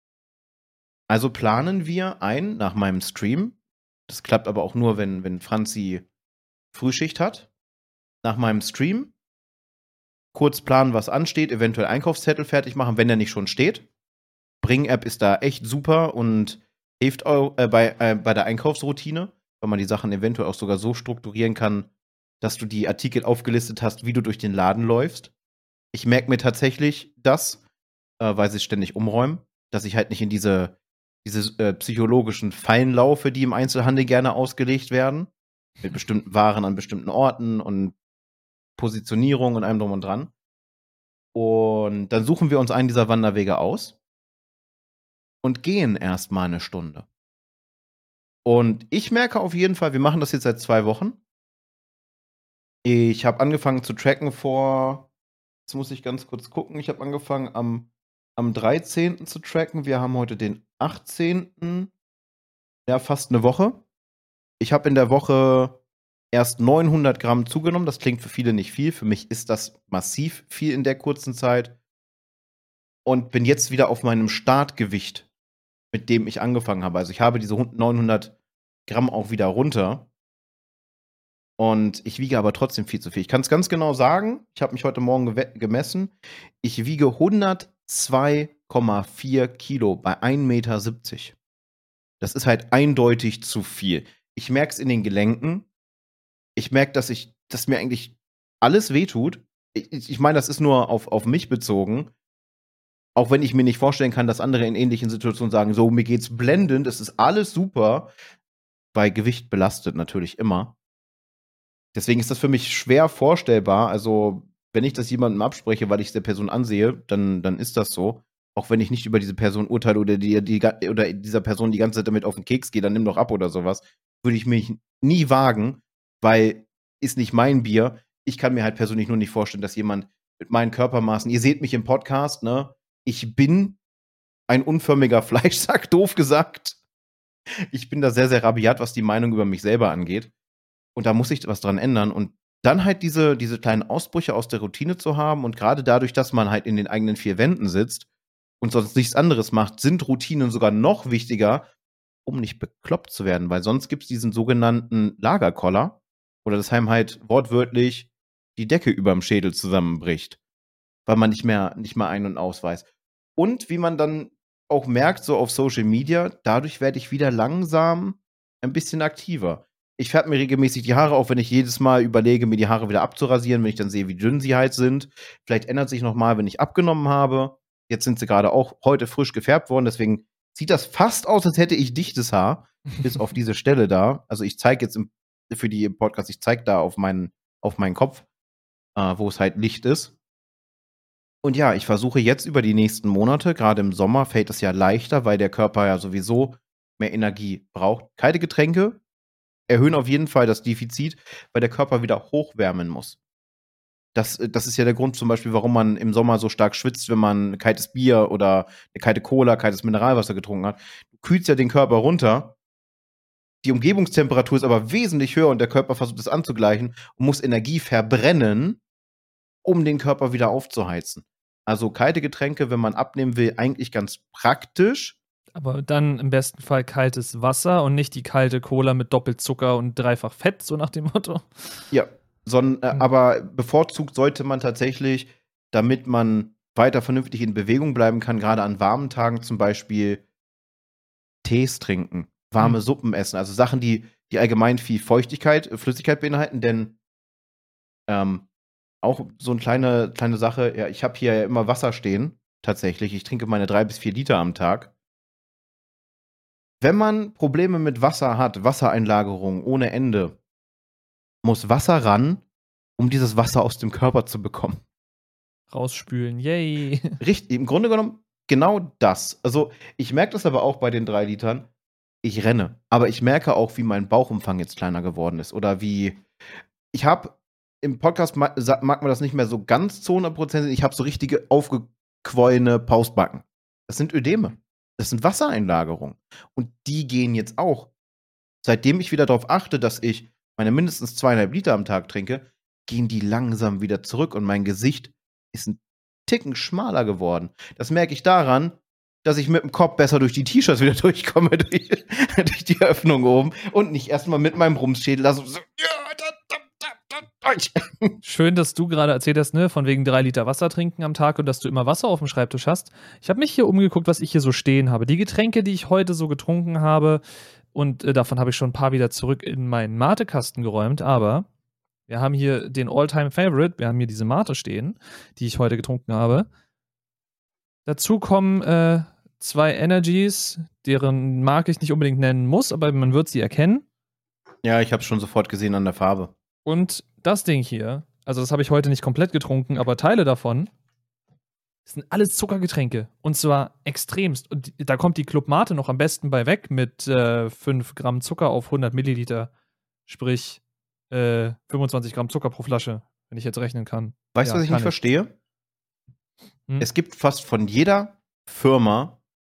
Speaker 2: Also planen wir ein nach meinem Stream. Das klappt aber auch nur, wenn Franzi Frühschicht hat. Nach meinem Stream kurz planen, was ansteht, eventuell Einkaufszettel fertig machen, wenn der nicht schon steht. Bring-App ist da echt super und Hilft bei der Einkaufsroutine, weil man die Sachen eventuell auch sogar so strukturieren kann, dass du die Artikel aufgelistet hast, wie du durch den Laden läufst. Ich merke mir tatsächlich das, weil sie ständig umräumen, dass ich halt nicht in diese psychologischen Fallen laufe, die im Einzelhandel gerne ausgelegt werden. Mit bestimmten Waren an bestimmten Orten und Positionierung und allem drum und dran. Und dann suchen wir uns einen dieser Wanderwege aus und gehen erstmal eine Stunde. Und ich merke auf jeden Fall, wir machen das jetzt seit 2 Wochen. Ich habe angefangen zu tracken jetzt muss ich ganz kurz gucken, ich habe angefangen am 13. zu tracken. Wir haben heute den 18. Ja, fast eine Woche. Ich habe in der Woche erst 900 Gramm zugenommen. Das klingt für viele nicht viel. Für mich ist das massiv viel in der kurzen Zeit. Und bin jetzt wieder auf meinem Startgewicht, mit dem ich angefangen habe. Also ich habe diese 900 Gramm auch wieder runter. Und ich wiege aber trotzdem viel zu viel. Ich kann es ganz genau sagen. Ich habe mich heute Morgen gemessen. Ich wiege 102,4 Kilo bei 1,70 Meter. Das ist halt eindeutig zu viel. Ich merke es in den Gelenken. Ich merke, dass mir eigentlich alles wehtut. Ich meine, das ist nur auf mich bezogen. Auch wenn ich mir nicht vorstellen kann, dass andere in ähnlichen Situationen sagen, so, mir geht's blendend, es ist alles super. Weil Gewicht belastet natürlich immer. Deswegen ist das für mich schwer vorstellbar. Also, wenn ich das jemandem abspreche, weil ich es der Person ansehe, dann ist das so. Auch wenn ich nicht über diese Person urteile oder dieser Person die ganze Zeit damit auf den Keks gehe, dann nimm doch ab oder sowas. Würde ich mich nie wagen, weil ist nicht mein Bier. Ich kann mir halt persönlich nur nicht vorstellen, dass jemand mit meinen Körpermaßen, ihr seht mich im Podcast, ne? Ich bin ein unförmiger Fleischsack, doof gesagt. Ich bin da sehr, sehr rabiat, was die Meinung über mich selber angeht. Und da muss sich was dran ändern. Und dann halt diese kleinen Ausbrüche aus der Routine zu haben und gerade dadurch, dass man halt in den eigenen 4 Wänden sitzt und sonst nichts anderes macht, sind Routinen sogar noch wichtiger, um nicht bekloppt zu werden. Weil sonst gibt es diesen sogenannten Lagerkoller, oder das einem halt wortwörtlich die Decke überm Schädel zusammenbricht, weil man nicht mehr ein- und ausweist. Und wie man dann auch merkt, so auf Social Media, dadurch werde ich wieder langsam ein bisschen aktiver. Ich färbe mir regelmäßig die Haare auf, wenn ich jedes Mal überlege, mir die Haare wieder abzurasieren, wenn ich dann sehe, wie dünn sie halt sind. Vielleicht ändert sich noch mal, wenn ich abgenommen habe. Jetzt sind sie gerade auch heute frisch gefärbt worden, deswegen sieht das fast aus, als hätte ich dichtes Haar, bis auf diese Stelle da. Also ich zeige jetzt für die im Podcast, ich zeige da auf meinen Kopf, wo es halt Licht ist. Und ja, ich versuche jetzt über die nächsten Monate, gerade im Sommer fällt es ja leichter, weil der Körper ja sowieso mehr Energie braucht. Kalte Getränke erhöhen auf jeden Fall das Defizit, weil der Körper wieder hochwärmen muss. Das ist ja der Grund zum Beispiel, warum man im Sommer so stark schwitzt, wenn man kaltes Bier oder eine kalte Cola, kaltes Mineralwasser getrunken hat. Du kühlst ja den Körper runter. Die Umgebungstemperatur ist aber wesentlich höher und der Körper versucht es anzugleichen und muss Energie verbrennen, um den Körper wieder aufzuheizen. Also kalte Getränke, wenn man abnehmen will, eigentlich ganz praktisch.
Speaker 1: Aber dann im besten Fall kaltes Wasser und nicht die kalte Cola mit Doppelzucker und dreifach Fett, so nach dem Motto.
Speaker 2: Ja, aber bevorzugt sollte man tatsächlich, damit man weiter vernünftig in Bewegung bleiben kann, gerade an warmen Tagen zum Beispiel Tees trinken, warme Suppen essen, also Sachen, die allgemein viel Flüssigkeit beinhalten, denn auch so eine kleine Sache, ja, ich habe hier ja immer Wasser stehen, tatsächlich. Ich trinke meine 3 bis 4 Liter am Tag. Wenn man Probleme mit Wasser hat, Wassereinlagerung ohne Ende, muss Wasser ran, um dieses Wasser aus dem Körper zu bekommen.
Speaker 1: Rausspülen, yay.
Speaker 2: Richtig, im Grunde genommen genau das. Also, ich merke das aber auch bei den 3 Litern. Ich renne, aber ich merke auch, wie mein Bauchumfang jetzt kleiner geworden ist oder ich habe im Podcast mag man das nicht mehr so ganz zu 100%, ich habe so richtige aufgequollene Pausbacken. Das sind Ödeme. Das sind Wassereinlagerungen. Und die gehen jetzt auch. Seitdem ich wieder darauf achte, dass ich meine mindestens 2,5 Liter am Tag trinke, gehen die langsam wieder zurück und mein Gesicht ist ein Ticken schmaler geworden. Das merke ich daran, dass ich mit dem Kopf besser durch die T-Shirts wieder durchkomme, durch die Öffnung oben und nicht erstmal mit meinem Rumschädel so, Deutsch.
Speaker 1: Schön, dass du gerade erzählt hast, ne, von wegen 3 Liter Wasser trinken am Tag und dass du immer Wasser auf dem Schreibtisch hast. Ich habe mich hier umgeguckt, was ich hier so stehen habe. Die Getränke, die ich heute so getrunken habe, und davon habe ich schon ein paar wieder zurück in meinen Matekasten geräumt, aber wir haben hier den All-Time-Favorite, wir haben hier diese Mate stehen, die ich heute getrunken habe. Dazu kommen 2 Energies, deren Marke ich nicht unbedingt nennen muss, aber man wird sie erkennen.
Speaker 2: Ja, ich habe es schon sofort gesehen an der Farbe.
Speaker 1: Und das Ding hier, also das habe ich heute nicht komplett getrunken, aber Teile davon sind alles Zuckergetränke. Und zwar extremst. Und da kommt die Club Mate noch am besten bei weg mit 5 Gramm Zucker auf 100 Milliliter. Sprich 25 Gramm Zucker pro Flasche, wenn ich jetzt rechnen kann.
Speaker 2: Weißt du, was ich nicht verstehe? Es gibt fast von jeder Firma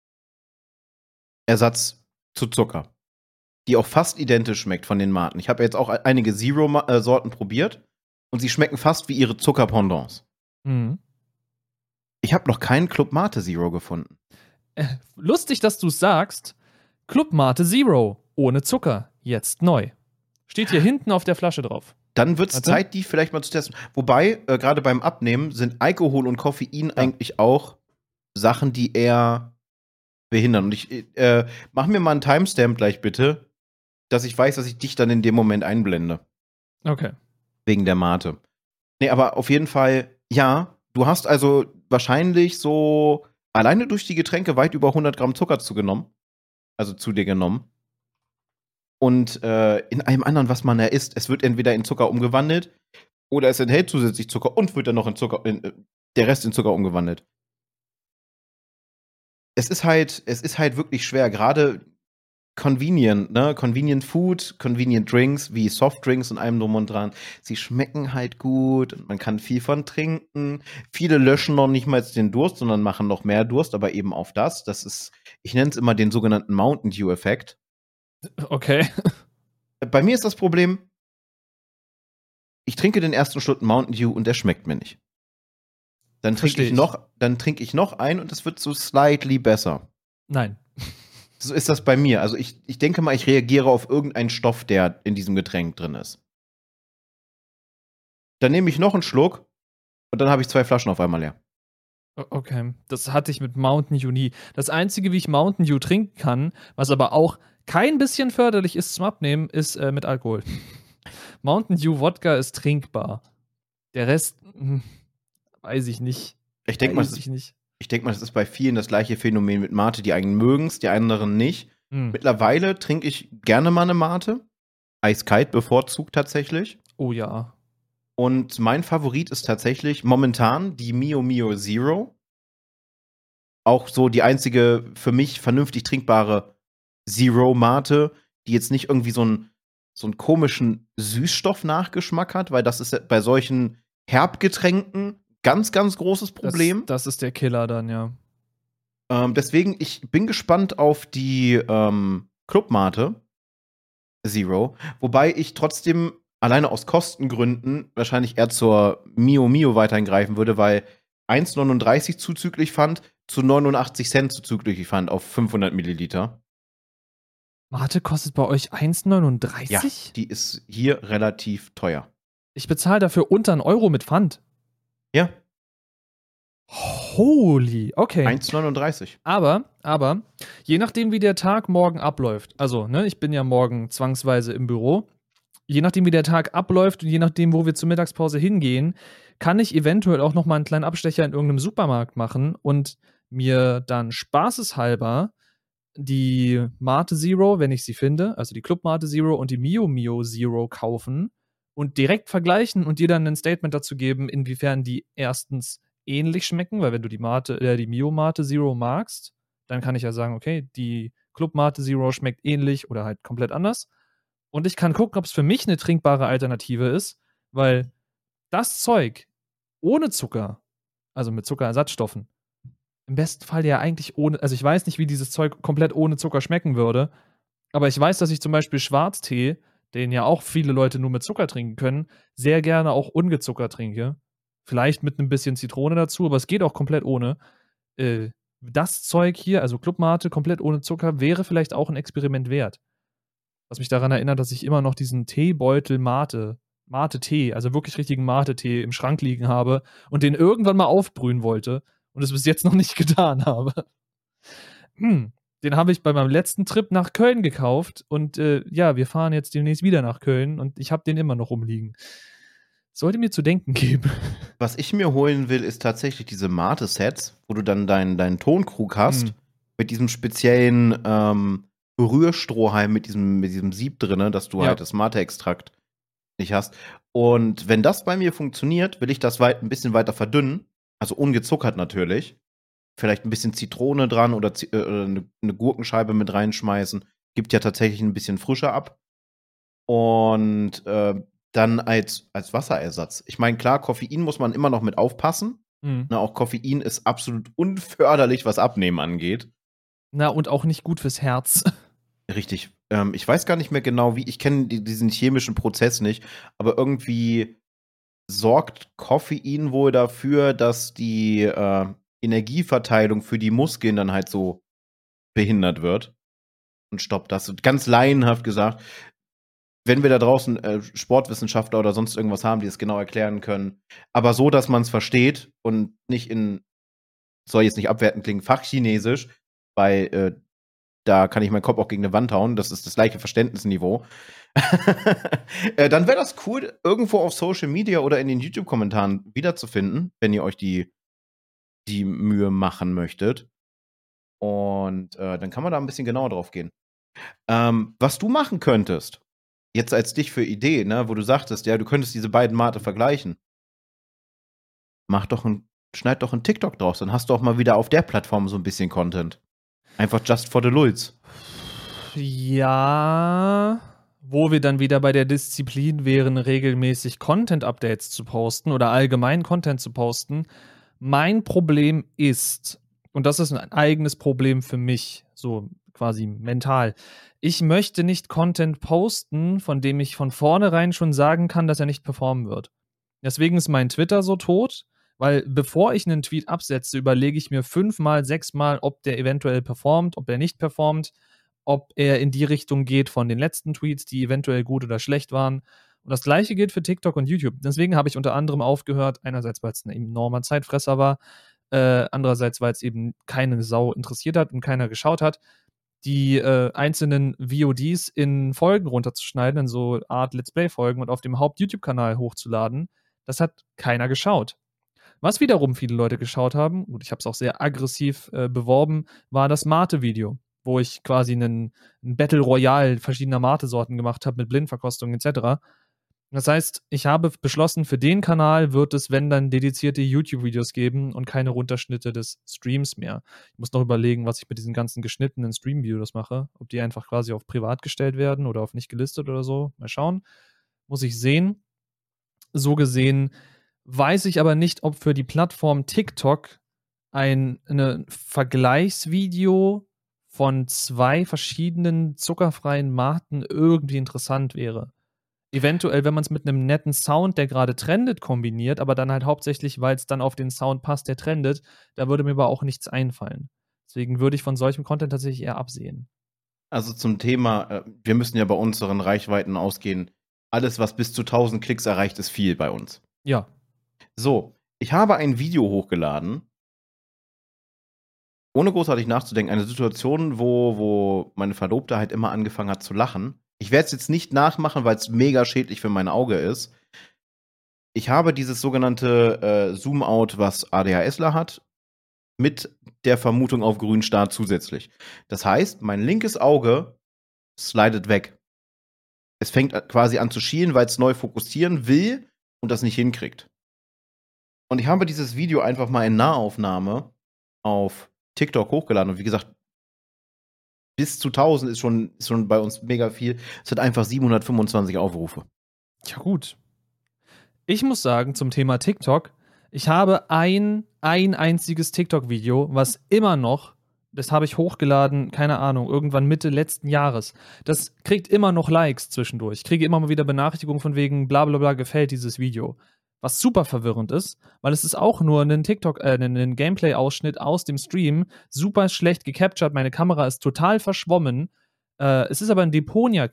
Speaker 2: Ersatz zu Zucker, die auch fast identisch schmeckt von den Maten. Ich habe jetzt auch einige Zero-Sorten probiert und sie schmecken fast wie ihre Zucker-Pendants.
Speaker 1: Mhm.
Speaker 2: Ich habe noch keinen Club Mate Zero gefunden.
Speaker 1: Lustig, dass du es sagst. Club Mate Zero, ohne Zucker, jetzt neu. Steht hier hinten auf der Flasche drauf.
Speaker 2: Dann wird es Zeit, die vielleicht mal zu testen. Wobei, gerade beim Abnehmen sind Alkohol und Koffein eigentlich auch Sachen, die eher behindern. Und ich mach mir mal einen Timestamp gleich bitte, dass ich weiß, dass ich dich dann in dem Moment einblende.
Speaker 1: Okay.
Speaker 2: Wegen der Mate. Nee, aber auf jeden Fall, ja, du hast also wahrscheinlich so alleine durch die Getränke weit über 100 Gramm Zucker zu dir genommen. Und in allem anderen, was man da isst, es wird entweder in Zucker umgewandelt oder es enthält zusätzlich Zucker und wird dann noch der Rest in Zucker umgewandelt. Es ist halt wirklich schwer, gerade convenient, ne? Convenient Food, convenient Drinks, wie Softdrinks und allem drum und dran. Sie schmecken halt gut und man kann viel von trinken. Viele löschen noch nicht mal den Durst, sondern machen noch mehr Durst, aber eben auf das. Das ist, ich nenne es immer den sogenannten Mountain Dew-Effekt.
Speaker 1: Okay.
Speaker 2: Bei mir ist das Problem, ich trinke den ersten Schluck Mountain Dew und der schmeckt mir nicht. Dann trinke ich noch ein und es wird so slightly besser.
Speaker 1: Nein.
Speaker 2: So ist das bei mir. Also ich denke mal, ich reagiere auf irgendeinen Stoff, der in diesem Getränk drin ist. Dann nehme ich noch einen Schluck und dann habe ich 2 Flaschen auf einmal leer.
Speaker 1: Okay, das hatte ich mit Mountain Dew nie. Das Einzige, wie ich Mountain Dew trinken kann, was aber auch kein bisschen förderlich ist zum Abnehmen, ist mit Alkohol. Mountain Dew Wodka ist trinkbar. Der Rest, weiß ich nicht.
Speaker 2: Ich denke mal, das ist bei vielen das gleiche Phänomen mit Mate. Die einen mögen es, die anderen nicht. Mittlerweile trinke ich gerne mal eine Mate. Eiskalt bevorzugt tatsächlich.
Speaker 1: Oh ja.
Speaker 2: Und mein Favorit ist tatsächlich momentan die Mio Mio Zero. Auch so die einzige für mich vernünftig trinkbare Zero-Mate, die jetzt nicht irgendwie so einen komischen Süßstoff-Nachgeschmack hat, weil das ist bei solchen Herbgetränken ganz, ganz großes Problem.
Speaker 1: Das ist der Killer dann, ja.
Speaker 2: Deswegen, ich bin gespannt auf die Club Mate Zero, wobei ich trotzdem alleine aus Kostengründen wahrscheinlich eher zur Mio Mio weiterhin greifen würde, weil 1,39 zuzüglich Pfand zu 89 Cent zuzüglich Pfand auf 500 Milliliter.
Speaker 1: Mate kostet bei euch 1,39?
Speaker 2: Ja, die ist hier relativ teuer.
Speaker 1: Ich bezahle dafür unter 1 Euro mit Pfand.
Speaker 2: Ja.
Speaker 1: Holy, okay.
Speaker 2: 1,39.
Speaker 1: Aber, je nachdem, wie der Tag morgen abläuft, also, ne, ich bin ja morgen zwangsweise im Büro, je nachdem, wie der Tag abläuft und je nachdem, wo wir zur Mittagspause hingehen, kann ich eventuell auch noch mal einen kleinen Abstecher in irgendeinem Supermarkt machen und mir dann spaßeshalber die Mate Zero, wenn ich sie finde, also die Club Mate Zero und die Mio Mio Zero kaufen und direkt vergleichen und dir dann ein Statement dazu geben, inwiefern die erstens ähnlich schmecken, weil wenn du die Mio Mate Zero magst, dann kann ich ja sagen, okay, die Club Mate Zero schmeckt ähnlich oder halt komplett anders. Und ich kann gucken, ob es für mich eine trinkbare Alternative ist, weil das Zeug ohne Zucker, also mit Zuckerersatzstoffen, im besten Fall ja eigentlich ohne, also ich weiß nicht, wie dieses Zeug komplett ohne Zucker schmecken würde, aber ich weiß, dass ich zum Beispiel Schwarztee, den ja auch viele Leute nur mit Zucker trinken können, sehr gerne auch ungezuckert trinke. Vielleicht mit ein bisschen Zitrone dazu, aber es geht auch komplett ohne. Das Zeug hier, also Club Mate, komplett ohne Zucker, wäre vielleicht auch ein Experiment wert. Was mich daran erinnert, dass ich immer noch diesen Teebeutel Mate Mate-Tee, also wirklich richtigen Mate-Tee im Schrank liegen habe und den irgendwann mal aufbrühen wollte und es bis jetzt noch nicht getan habe. Den habe ich bei meinem letzten Trip nach Köln gekauft und ja, wir fahren jetzt demnächst wieder nach Köln und ich habe den immer noch rumliegen. Sollte mir zu denken geben.
Speaker 2: Was ich mir holen will, ist tatsächlich diese Mate-Sets, wo du dann deinen Tonkrug hast, mit diesem speziellen Rührstrohhalm, mit diesem Sieb drin, dass du halt das Mate-Extrakt nicht hast. Und wenn das bei mir funktioniert, will ich das ein bisschen weiter verdünnen, also ungezuckert natürlich. Vielleicht ein bisschen Zitrone dran oder eine Gurkenscheibe mit reinschmeißen. Gibt ja tatsächlich ein bisschen frischer ab. Und dann als Wasserersatz. Ich meine, klar, Koffein muss man immer noch mit aufpassen. Na, auch Koffein ist absolut unförderlich, was Abnehmen angeht.
Speaker 1: Na, und auch nicht gut fürs Herz.
Speaker 2: Richtig. Ich weiß gar nicht mehr genau, wie. Ich kenne diesen chemischen Prozess nicht. Aber irgendwie sorgt Koffein wohl dafür, dass die Energieverteilung für die Muskeln dann halt so behindert wird. Und stoppt das. Und ganz laienhaft gesagt, wenn wir da draußen Sportwissenschaftler oder sonst irgendwas haben, die es genau erklären können, aber so, dass man es versteht und nicht soll jetzt nicht abwertend klingen, Fachchinesisch, weil da kann ich meinen Kopf auch gegen eine Wand hauen, das ist das gleiche Verständnisniveau. Dann wäre das cool, irgendwo auf Social Media oder in den YouTube-Kommentaren wiederzufinden, wenn ihr euch die Mühe machen möchtet. Und dann kann man da ein bisschen genauer drauf gehen. Was du machen könntest, jetzt als dich für Idee, ne, wo du sagtest, ja, du könntest diese beiden Mate vergleichen. Schneid doch einen TikTok draus, dann hast du auch mal wieder auf der Plattform so ein bisschen Content. Einfach just for the lulz.
Speaker 1: Ja, wo wir dann wieder bei der Disziplin wären, regelmäßig Content-Updates zu posten oder allgemein Content zu posten. Mein Problem ist, und das ist ein eigenes Problem für mich, so quasi mental, ich möchte nicht Content posten, von dem ich von vornherein schon sagen kann, dass er nicht performen wird. Deswegen ist mein Twitter so tot, weil bevor ich einen Tweet absetze, überlege ich mir 5-mal, 6-mal, ob der eventuell performt, ob er nicht performt, ob er in die Richtung geht von den letzten Tweets, die eventuell gut oder schlecht waren. Und das gleiche gilt für TikTok und YouTube. Deswegen habe ich unter anderem aufgehört, einerseits, weil es ein enormer Zeitfresser war, andererseits, weil es eben keine Sau interessiert hat und keiner geschaut hat, die einzelnen VODs in Folgen runterzuschneiden, in so Art Let's Play-Folgen und auf dem Haupt-YouTube-Kanal hochzuladen. Das hat keiner geschaut. Was wiederum viele Leute geschaut haben, und ich habe es auch sehr aggressiv beworben, war das Mate-Video, wo ich quasi einen Battle Royale verschiedener Mate-Sorten gemacht habe mit Blindverkostung etc. Das heißt, ich habe beschlossen, für den Kanal wird es, wenn dann, dedizierte YouTube-Videos geben und keine Runterschnitte des Streams mehr. Ich muss noch überlegen, was ich mit diesen ganzen geschnittenen Stream-Videos mache. Ob die einfach quasi auf privat gestellt werden oder auf nicht gelistet oder so. Mal schauen. Muss ich sehen. So gesehen weiß ich aber nicht, ob für die Plattform TikTok ein Vergleichsvideo von 2 verschiedenen zuckerfreien Maten irgendwie interessant wäre. Eventuell, wenn man es mit einem netten Sound, der gerade trendet, kombiniert, aber dann halt hauptsächlich, weil es dann auf den Sound passt, der trendet, da würde mir aber auch nichts einfallen. Deswegen würde ich von solchem Content tatsächlich eher absehen.
Speaker 2: Also zum Thema, wir müssen ja bei unseren Reichweiten ausgehen. Alles, was bis zu 1000 Klicks erreicht, ist viel bei uns.
Speaker 1: Ja.
Speaker 2: So, ich habe ein Video hochgeladen, ohne großartig nachzudenken, eine Situation, wo meine Verlobte halt immer angefangen hat zu lachen. Ich werde es jetzt nicht nachmachen, weil es mega schädlich für mein Auge ist. Ich habe dieses sogenannte Zoom-Out, was ADHSler hat, mit der Vermutung auf Grünstar zusätzlich. Das heißt, mein linkes Auge slidet weg. Es fängt quasi an zu schielen, weil es neu fokussieren will und das nicht hinkriegt. Und ich habe dieses Video einfach mal in Nahaufnahme auf TikTok hochgeladen. Und wie gesagt, bis zu 1000 ist schon bei uns mega viel. Es hat einfach 725 Aufrufe.
Speaker 1: Ja, gut. Ich muss sagen, zum Thema TikTok, ich habe ein einziges TikTok-Video, was immer noch, das habe ich hochgeladen, keine Ahnung, irgendwann Mitte letzten Jahres. Das kriegt immer noch Likes zwischendurch. Ich kriege immer mal wieder Benachrichtigungen von wegen bla bla bla, gefällt dieses Video. Was super verwirrend ist, weil es ist auch nur ein ein Gameplay-Ausschnitt aus dem Stream, super schlecht gecaptured, meine Kamera ist total verschwommen. Es ist aber ein Deponia-Clip.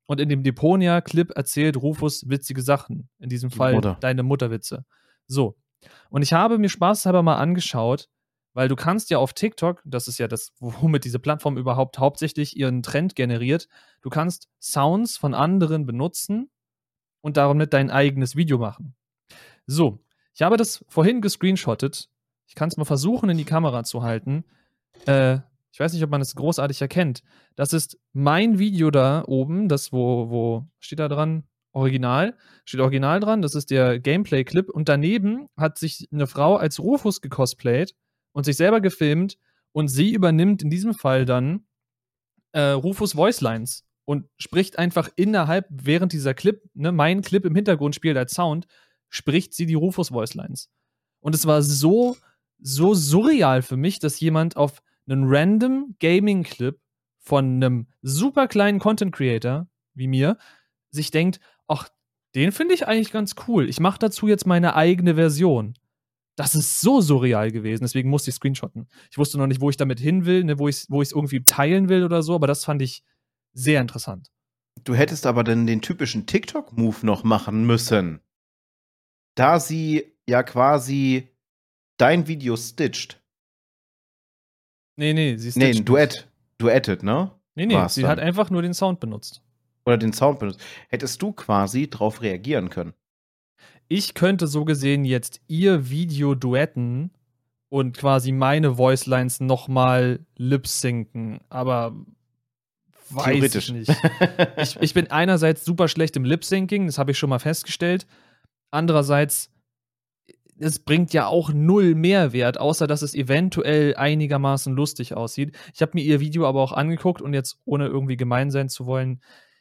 Speaker 1: Und in dem Deponia-Clip erzählt Rufus witzige Sachen. In diesem Fall deine Mutterwitze. So. Und ich habe mir spaßhalber mal angeschaut, weil du kannst ja auf TikTok, das ist ja das, womit diese Plattform überhaupt hauptsächlich ihren Trend generiert, du kannst Sounds von anderen benutzen und damit dein eigenes Video machen. So, ich habe das vorhin gescreenshottet. Ich kann es mal versuchen, in die Kamera zu halten. Ich weiß nicht, ob man es großartig erkennt. Das ist mein Video da oben, das wo steht da dran? Original. Steht Original dran, das ist der Gameplay-Clip. Und daneben hat sich eine Frau als Rufus gecosplayt und sich selber gefilmt und sie übernimmt in diesem Fall dann Rufus Voicelines und spricht einfach innerhalb, während dieser Clip, ne, mein Clip im Hintergrund spielt als Sound, spricht sie die Rufus Voicelines. Und es war so surreal für mich, dass jemand auf einen random Gaming-Clip von einem super kleinen Content-Creator wie mir sich denkt, ach, den finde ich eigentlich ganz cool. Ich mache dazu jetzt meine eigene Version. Das ist so surreal gewesen, deswegen musste ich screenshotten. Ich wusste noch nicht, wo ich damit hin will, ne, wo ich es irgendwie teilen will oder so, aber das fand ich sehr interessant.
Speaker 2: Du hättest aber dann den typischen TikTok-Move noch machen müssen. Da sie ja quasi dein Video stitcht.
Speaker 1: Nee, sie stitcht.
Speaker 2: Nee, duettet, ne?
Speaker 1: Nee, sie hat einfach nur den Sound benutzt.
Speaker 2: Oder den Sound benutzt. Hättest du quasi drauf reagieren können.
Speaker 1: Ich könnte so gesehen jetzt ihr Video duetten und quasi meine Voicelines nochmal lip-synken, aber weiß ich nicht. Ich bin einerseits super schlecht im Lip-Syncing, das habe ich schon mal festgestellt. Andererseits, es bringt ja auch null Mehrwert, außer dass es eventuell einigermaßen lustig aussieht. Ich habe mir ihr Video aber auch angeguckt und jetzt, ohne irgendwie gemein sein zu wollen,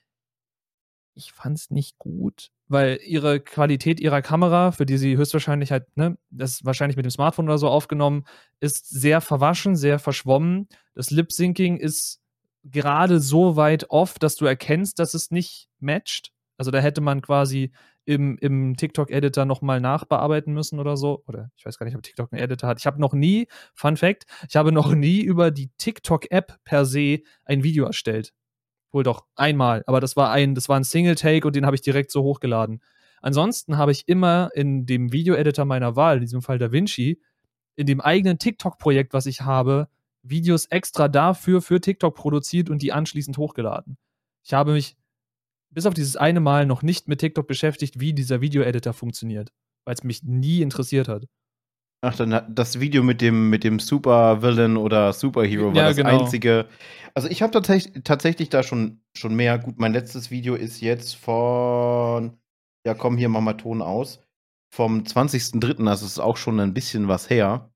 Speaker 1: ich fand es nicht gut, weil ihre Qualität ihrer Kamera, für die sie höchstwahrscheinlich halt, ne, das ist wahrscheinlich mit dem Smartphone oder so aufgenommen, ist sehr verwaschen, sehr verschwommen. Das Lip-Syncing ist gerade so weit off, dass du erkennst, dass es nicht matcht. Also da hätte man quasi im TikTok-Editor nochmal nachbearbeiten müssen oder so. Oder ich weiß gar nicht, ob TikTok einen Editor hat. Ich habe noch nie, Fun Fact, ich habe noch nie über die TikTok-App per se ein Video erstellt. Wohl doch, einmal. Aber das war ein Single-Take und den habe ich direkt so hochgeladen. Ansonsten habe ich immer in dem Video-Editor meiner Wahl, in diesem Fall DaVinci, in dem eigenen TikTok-Projekt, was ich habe, Videos extra dafür für TikTok produziert und die anschließend hochgeladen. Ich habe mich bis auf dieses eine Mal noch nicht mit TikTok beschäftigt, wie dieser Video-Editor funktioniert, weil es mich nie interessiert hat.
Speaker 2: Ach, dann das Video mit dem Super-Villain oder Superhero war das einzige. Also ich habe tatsächlich da schon mehr. Gut, mein letztes Video ist jetzt von, ja komm, hier, mach mal Ton aus, vom 20.03., das ist auch schon ein bisschen was her.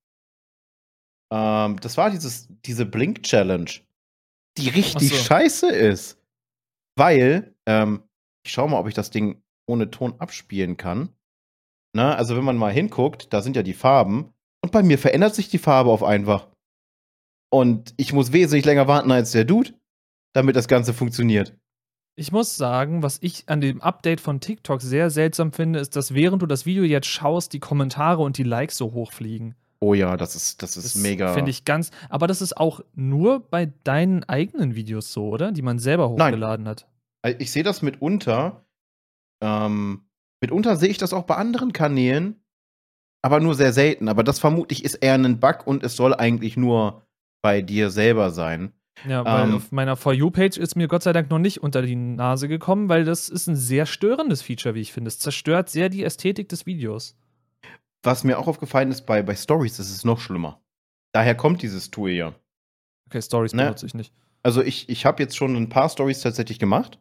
Speaker 2: Das war diese Blink-Challenge, die richtig scheiße ist. Weil, ich schau mal, ob ich das Ding ohne Ton abspielen kann. Na, also wenn man mal hinguckt, da sind ja die Farben. Und bei mir verändert sich die Farbe auf einfach. Und ich muss wesentlich länger warten als der Dude, damit das Ganze funktioniert.
Speaker 1: Ich muss sagen, was ich an dem Update von TikTok sehr seltsam finde, ist, dass während du das Video jetzt schaust, die Kommentare und die Likes so hochfliegen.
Speaker 2: Oh ja, das ist mega.
Speaker 1: Finde ich ganz. Aber das ist auch nur bei deinen eigenen Videos so, oder? Die man selber hochgeladen hat.
Speaker 2: Ich sehe das mitunter. Mitunter sehe ich das auch bei anderen Kanälen, aber nur sehr selten. Aber das vermutlich ist eher ein Bug und es soll eigentlich nur bei dir selber sein.
Speaker 1: Ja, weil auf meiner For You-Page ist mir Gott sei Dank noch nicht unter die Nase gekommen, weil das ist ein sehr störendes Feature, wie ich finde. Es zerstört sehr die Ästhetik des Videos.
Speaker 2: Was mir auch aufgefallen ist, bei Stories ist es noch schlimmer. Daher kommt dieses Tool ja.
Speaker 1: Okay, Stories benutze ich nicht.
Speaker 2: Also ich habe jetzt schon ein paar Stories tatsächlich gemacht.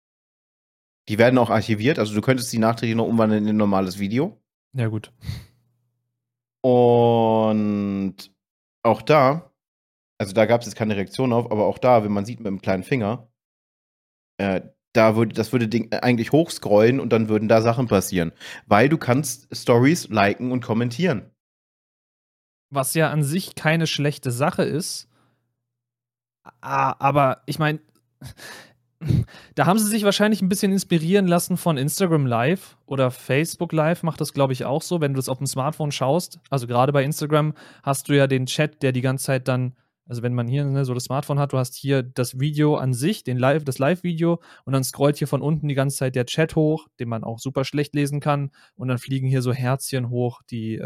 Speaker 2: Die werden auch archiviert, also du könntest die nachträglich noch umwandeln in ein normales Video.
Speaker 1: Ja, gut.
Speaker 2: Und auch da, also da gab es jetzt keine Reaktion auf, aber auch da, wenn man sieht mit dem kleinen Finger, das würde Ding eigentlich hochscrollen und dann würden da Sachen passieren. Weil du kannst Stories liken und kommentieren.
Speaker 1: Was ja an sich keine schlechte Sache ist. Aber ich meine, da haben sie sich wahrscheinlich ein bisschen inspirieren lassen von Instagram Live oder Facebook Live macht das, glaube ich, auch so. Wenn du das auf dem Smartphone schaust, also gerade bei Instagram, hast du ja den Chat, der die ganze Zeit dann Also wenn man hier so das Smartphone hat, du hast hier das Video an sich, das Live-Video und dann scrollt hier von unten die ganze Zeit der Chat hoch, den man auch super schlecht lesen kann und dann fliegen hier so Herzchen hoch, die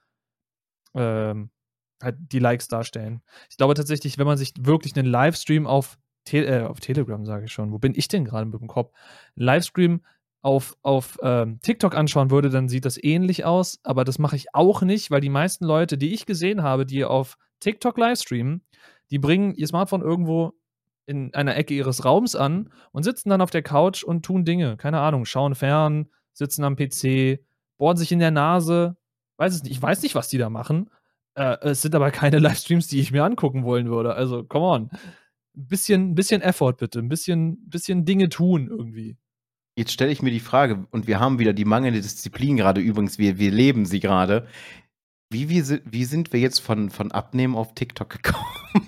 Speaker 1: halt die Likes darstellen. Ich glaube tatsächlich, wenn man sich wirklich einen Livestream auf Telegram, sage ich schon, wo bin ich denn gerade mit dem Kopf? Einen Livestream auf TikTok anschauen würde, dann sieht das ähnlich aus, aber das mache ich auch nicht, weil die meisten Leute, die ich gesehen habe, die auf TikTok livestreamen, die bringen ihr Smartphone irgendwo in einer Ecke ihres Raums an und sitzen dann auf der Couch und tun Dinge. Keine Ahnung, schauen fern, sitzen am PC, bohren sich in der Nase. Weiß es nicht. Ich weiß nicht, was die da machen. Es sind aber keine Livestreams, die ich mir angucken wollen würde. Also, come on. Bisschen Effort bitte. Ein bisschen Dinge tun irgendwie.
Speaker 2: Jetzt stelle ich mir die Frage, und wir haben wieder die mangelnde Disziplin gerade übrigens, wir leben sie gerade. Wie sind wir jetzt von Abnehmen auf TikTok gekommen?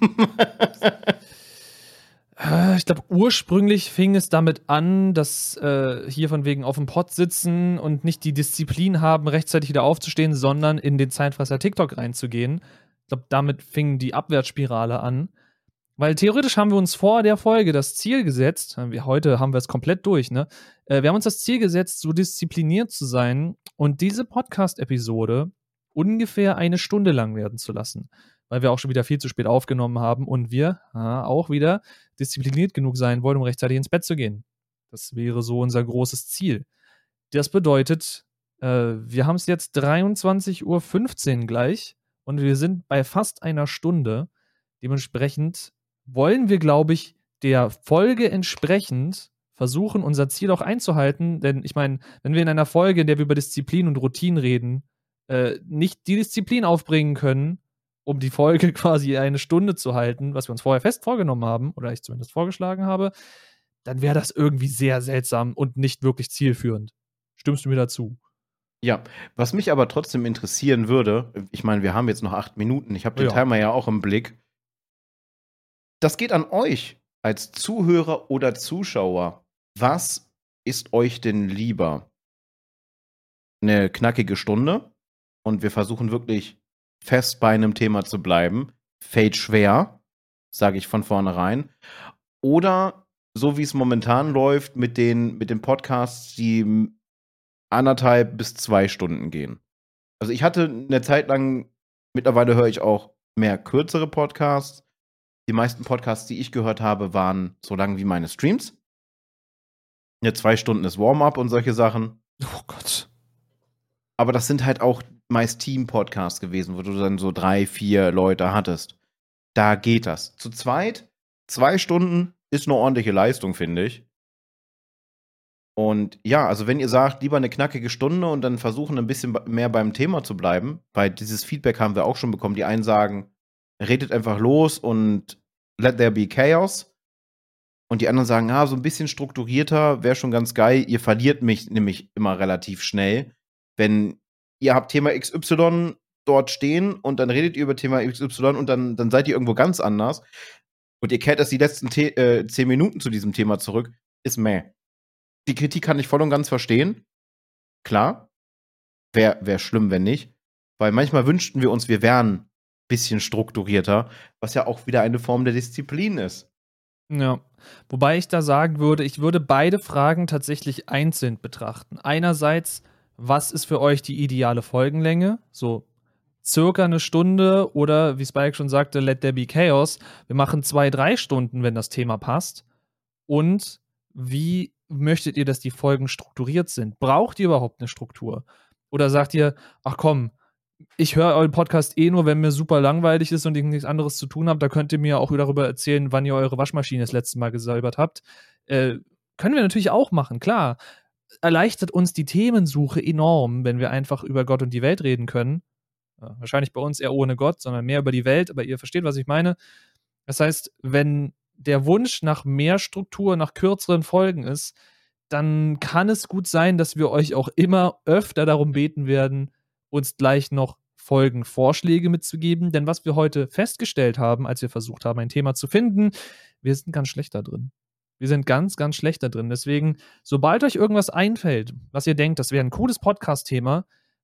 Speaker 1: Ich glaube, ursprünglich fing es damit an, dass hier von wegen auf dem Pott sitzen und nicht die Disziplin haben, rechtzeitig wieder aufzustehen, sondern in den Zeitfresser TikTok reinzugehen. Ich glaube, damit fing die Abwärtsspirale an. Weil theoretisch haben wir uns vor der Folge das Ziel gesetzt, heute haben wir es komplett durch, ne? Wir haben uns das Ziel gesetzt, so diszipliniert zu sein und diese Podcast-Episode ungefähr 1 Stunde lang werden zu lassen. Weil wir auch schon wieder viel zu spät aufgenommen haben und wir auch wieder diszipliniert genug sein wollen, um rechtzeitig ins Bett zu gehen. Das wäre so unser großes Ziel. Das bedeutet, wir haben es jetzt 23:15 Uhr gleich und wir sind bei fast 1 Stunde. Dementsprechend wollen wir, glaube ich, der Folge entsprechend versuchen, unser Ziel auch einzuhalten. Denn ich meine, wenn wir in einer Folge, in der wir über Disziplin und Routinen reden, nicht die Disziplin aufbringen können, um die Folge quasi 1 Stunde zu halten, was wir uns vorher fest vorgenommen haben, oder ich zumindest vorgeschlagen habe, dann wäre das irgendwie sehr seltsam und nicht wirklich zielführend. Stimmst du mir dazu?
Speaker 2: Ja, was mich aber trotzdem interessieren würde, ich meine, wir haben jetzt noch 8 Minuten, ich habe den Timer ja auch im Blick. Das geht an euch als Zuhörer oder Zuschauer. Was ist euch denn lieber? Eine knackige Stunde und wir versuchen wirklich fest bei einem Thema zu bleiben. Fällt schwer, sage ich von vornherein. Oder so wie es momentan läuft mit den Podcasts, die 1,5 bis 2 Stunden gehen. Also ich hatte eine Zeit lang, mittlerweile höre ich auch mehr kürzere Podcasts. Die meisten Podcasts, die ich gehört habe, waren so lang wie meine Streams. 2 Stunden ist Warm-up und solche Sachen.
Speaker 1: Oh Gott.
Speaker 2: Aber das sind halt auch meist Team-Podcasts gewesen, wo du dann so 3, 4 Leute hattest. Da geht das. Zu zweit, 2 Stunden ist eine ordentliche Leistung, finde ich. Und ja, also wenn ihr sagt, lieber eine knackige Stunde und dann versuchen, ein bisschen mehr beim Thema zu bleiben, weil dieses Feedback haben wir auch schon bekommen. Die einen sagen, redet einfach los und let there be chaos. Und die anderen sagen, so ein bisschen strukturierter wäre schon ganz geil. Ihr verliert mich nämlich immer relativ schnell. Wenn ihr habt Thema XY dort stehen und dann redet ihr über Thema XY und dann seid ihr irgendwo ganz anders. Und ihr kehrt erst die letzten 10 Minuten zu diesem Thema zurück, ist meh. Die Kritik kann ich voll und ganz verstehen. Klar. Wär schlimm, wenn nicht. Weil manchmal wünschten wir uns, wir wären ein bisschen strukturierter, was ja auch wieder eine Form der Disziplin ist.
Speaker 1: Ja, wobei ich da sagen würde, ich würde beide Fragen tatsächlich einzeln betrachten. Einerseits, was ist für euch die ideale Folgenlänge? So circa 1 Stunde oder, wie Spike schon sagte, let there be chaos. Wir machen 2, 3 Stunden, wenn das Thema passt. Und wie möchtet ihr, dass die Folgen strukturiert sind? Braucht ihr überhaupt eine Struktur? Oder sagt ihr, ach komm, ich höre euren Podcast nur, wenn mir super langweilig ist und ich nichts anderes zu tun habe. Da könnt ihr mir auch darüber erzählen, wann ihr eure Waschmaschine das letzte Mal gesäubert habt. Können wir natürlich auch machen, klar. Erleichtert uns die Themensuche enorm, wenn wir einfach über Gott und die Welt reden können. Wahrscheinlich bei uns eher ohne Gott, sondern mehr über die Welt, aber ihr versteht, was ich meine. Das heißt, wenn der Wunsch nach mehr Struktur, nach kürzeren Folgen ist, dann kann es gut sein, dass wir euch auch immer öfter darum beten werden, uns gleich noch Folgenvorschläge mitzugeben. Denn was wir heute festgestellt haben, als wir versucht haben, ein Thema zu finden, wir sind ganz schlecht da drin. Wir sind ganz, ganz schlecht da drin. Deswegen, sobald euch irgendwas einfällt, was ihr denkt, das wäre ein cooles Podcast-Thema,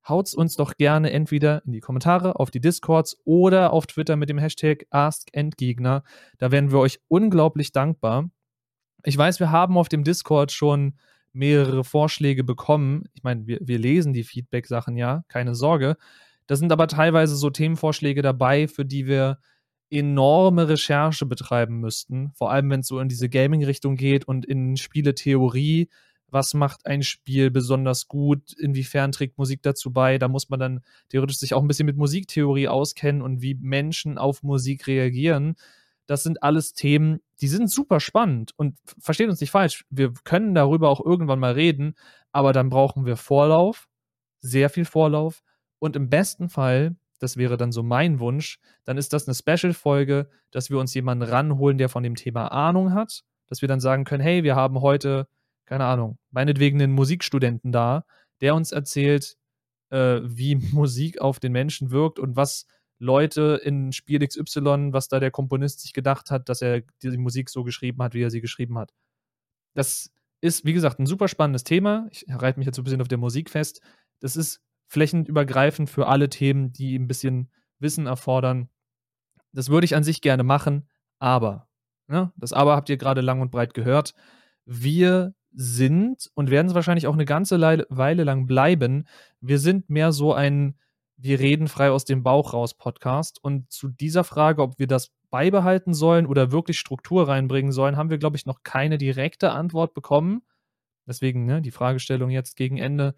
Speaker 1: haut's uns doch gerne entweder in die Kommentare, auf die Discords oder auf Twitter mit dem Hashtag AskEndgegner. Da wären wir euch unglaublich dankbar. Ich weiß, wir haben auf dem Discord schon mehrere Vorschläge bekommen. Ich meine, wir lesen die Feedback-Sachen ja, keine Sorge. Da sind aber teilweise so Themenvorschläge dabei, für die wir enorme Recherche betreiben müssten. Vor allem, wenn es so in diese Gaming-Richtung geht und in Spieletheorie. Was macht ein Spiel besonders gut? Inwiefern trägt Musik dazu bei? Da muss man dann theoretisch sich auch ein bisschen mit Musiktheorie auskennen und wie Menschen auf Musik reagieren. Das sind alles Themen, die sind super spannend. Und versteht uns nicht falsch, wir können darüber auch irgendwann mal reden, aber dann brauchen wir Vorlauf, sehr viel Vorlauf. Und im besten Fall, das wäre dann so mein Wunsch, dann ist das eine Special-Folge, dass wir uns jemanden ranholen, der von dem Thema Ahnung hat, dass wir dann sagen können, hey, wir haben heute, keine Ahnung, meinetwegen einen Musikstudenten da, der uns erzählt, wie Musik auf den Menschen wirkt und was Leute in Spiel XY, was da der Komponist sich gedacht hat, dass er die Musik so geschrieben hat, wie er sie geschrieben hat. Das ist, wie gesagt, ein super spannendes Thema. Ich reite mich jetzt so ein bisschen auf der Musik fest. Das ist flächenübergreifend für alle Themen, die ein bisschen Wissen erfordern. Das würde ich an sich gerne machen, aber, ne, das Aber habt ihr gerade lang und breit gehört. Wir sind und werden es wahrscheinlich auch eine ganze Weile lang bleiben. Wir sind mehr so ein Wir reden frei aus dem Bauch raus Podcast. Und zu dieser Frage, ob wir das beibehalten sollen oder wirklich Struktur reinbringen sollen, haben wir, glaube ich, noch keine direkte Antwort bekommen. Deswegen, ne, die Fragestellung jetzt gegen Ende.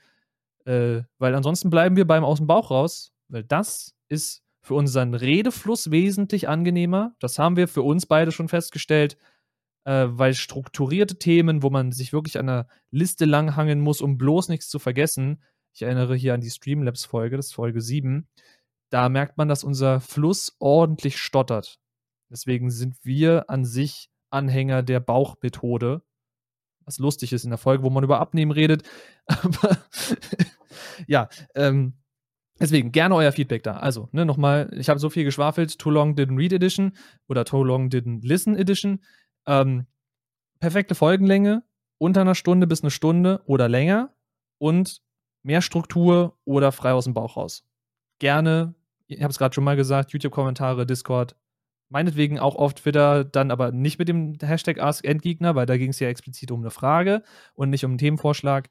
Speaker 1: Weil ansonsten bleiben wir beim Aus dem Bauch raus, weil das ist für unseren Redefluss wesentlich angenehmer. Das haben wir für uns beide schon festgestellt, weil strukturierte Themen, wo man sich wirklich an einer Liste langhangeln muss, um bloß nichts zu vergessen. Ich erinnere hier an die Streamlabs-Folge, das ist Folge 7. Da merkt man, dass unser Fluss ordentlich stottert. Deswegen sind wir an sich Anhänger der Bauchmethode. Was lustig ist in der Folge, wo man über Abnehmen redet. Aber ja, deswegen gerne euer Feedback da. Also, ne, nochmal, ich habe so viel geschwafelt. Too Long Didn't Read Edition oder Too Long Didn't Listen Edition. Perfekte Folgenlänge, unter einer Stunde bis eine Stunde oder länger und mehr Struktur oder frei aus dem Bauch raus. Gerne, ich habe es gerade schon mal gesagt, YouTube-Kommentare, Discord, meinetwegen auch auf Twitter, dann aber nicht mit dem Hashtag AskEndgegner, weil da ging es ja explizit um eine Frage und nicht um einen Themenvorschlag.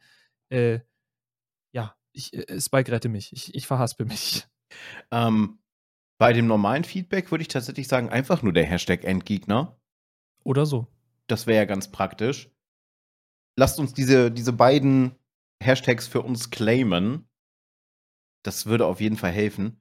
Speaker 1: Ja, Spike rette mich. Ich verhaspel mich.
Speaker 2: Bei dem normalen Feedback würde ich tatsächlich sagen, einfach nur der Hashtag Endgegner.
Speaker 1: Oder so.
Speaker 2: Das wäre ja ganz praktisch. Lasst uns diese beiden Hashtags für uns claimen. Das würde auf jeden Fall helfen.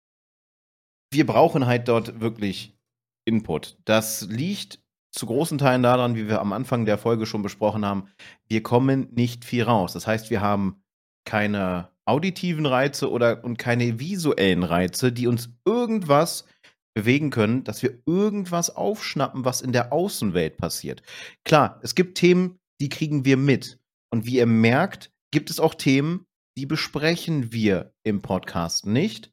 Speaker 2: Wir brauchen halt dort wirklich Input. Das liegt zu großen Teilen daran, wie wir am Anfang der Folge schon besprochen haben, wir kommen nicht viel raus. Das heißt, wir haben keine auditiven Reize und keine visuellen Reize, die uns irgendwas bewegen können, dass wir irgendwas aufschnappen, was in der Außenwelt passiert. Klar, es gibt Themen, die kriegen wir mit. Und wie ihr merkt, gibt es auch Themen, die besprechen wir im Podcast nicht,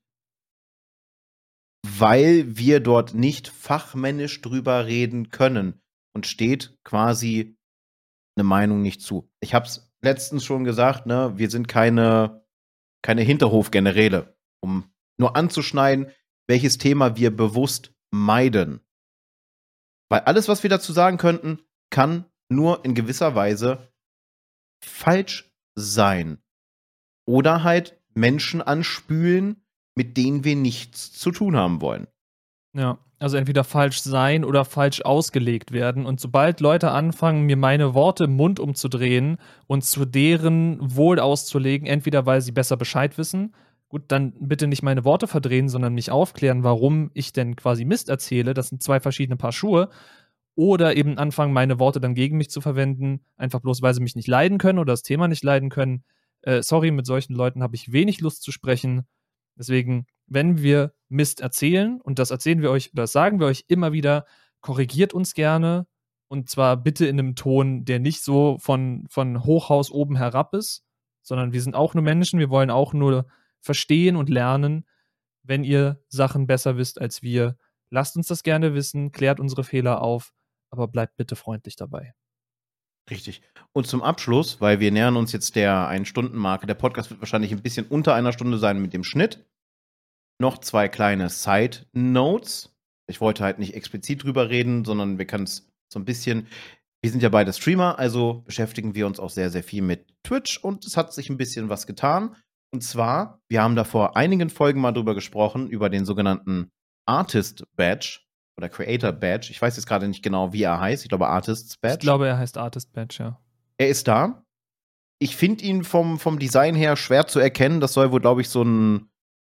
Speaker 2: weil wir dort nicht fachmännisch drüber reden können und steht quasi eine Meinung nicht zu. Ich habe es letztens schon gesagt, ne, wir sind keine Hinterhofgeneräle, um nur anzuschneiden, welches Thema wir bewusst meiden. Weil alles, was wir dazu sagen könnten, kann nur in gewisser Weise falsch sein. Oder halt Menschen anspülen, mit denen wir nichts zu tun haben wollen.
Speaker 1: Ja, also entweder falsch sein oder falsch ausgelegt werden. Und sobald Leute anfangen, mir meine Worte im Mund umzudrehen und zu deren Wohl auszulegen, entweder weil sie besser Bescheid wissen, gut, dann bitte nicht meine Worte verdrehen, sondern mich aufklären, warum ich denn quasi Mist erzähle. Das sind zwei verschiedene Paar Schuhe. Oder eben anfangen, meine Worte dann gegen mich zu verwenden, einfach bloß, weil sie mich nicht leiden können oder das Thema nicht leiden können. Sorry, mit solchen Leuten habe ich wenig Lust zu sprechen. Deswegen, wenn wir Mist erzählen, und das erzählen wir euch, das sagen wir euch immer wieder, korrigiert uns gerne. Und zwar bitte in einem Ton, der nicht so von Hochhaus oben herab ist, sondern wir sind auch nur Menschen, wir wollen auch nur verstehen und lernen. Wenn ihr Sachen besser wisst als wir, lasst uns das gerne wissen, klärt unsere Fehler auf, aber bleibt bitte freundlich dabei.
Speaker 2: Richtig. Und zum Abschluss, weil wir nähern uns jetzt der 1-Stunden-Marke, der Podcast wird wahrscheinlich ein bisschen unter einer Stunde sein mit dem Schnitt. Noch 2 kleine Side-Notes. Ich wollte halt nicht explizit drüber reden, sondern wir können es so ein bisschen. Wir sind ja beide Streamer, also beschäftigen wir uns auch sehr, sehr viel mit Twitch und es hat sich ein bisschen was getan. Und zwar, wir haben da vor einigen Folgen mal drüber gesprochen, über den sogenannten Artist Badge oder Creator Badge. Ich weiß jetzt gerade nicht genau, wie er heißt. Ich glaube, Artists Badge.
Speaker 1: Ich glaube, er heißt Artist Badge, ja.
Speaker 2: Er ist da. Ich finde ihn vom Design her schwer zu erkennen. Das soll wohl, glaube ich, so ein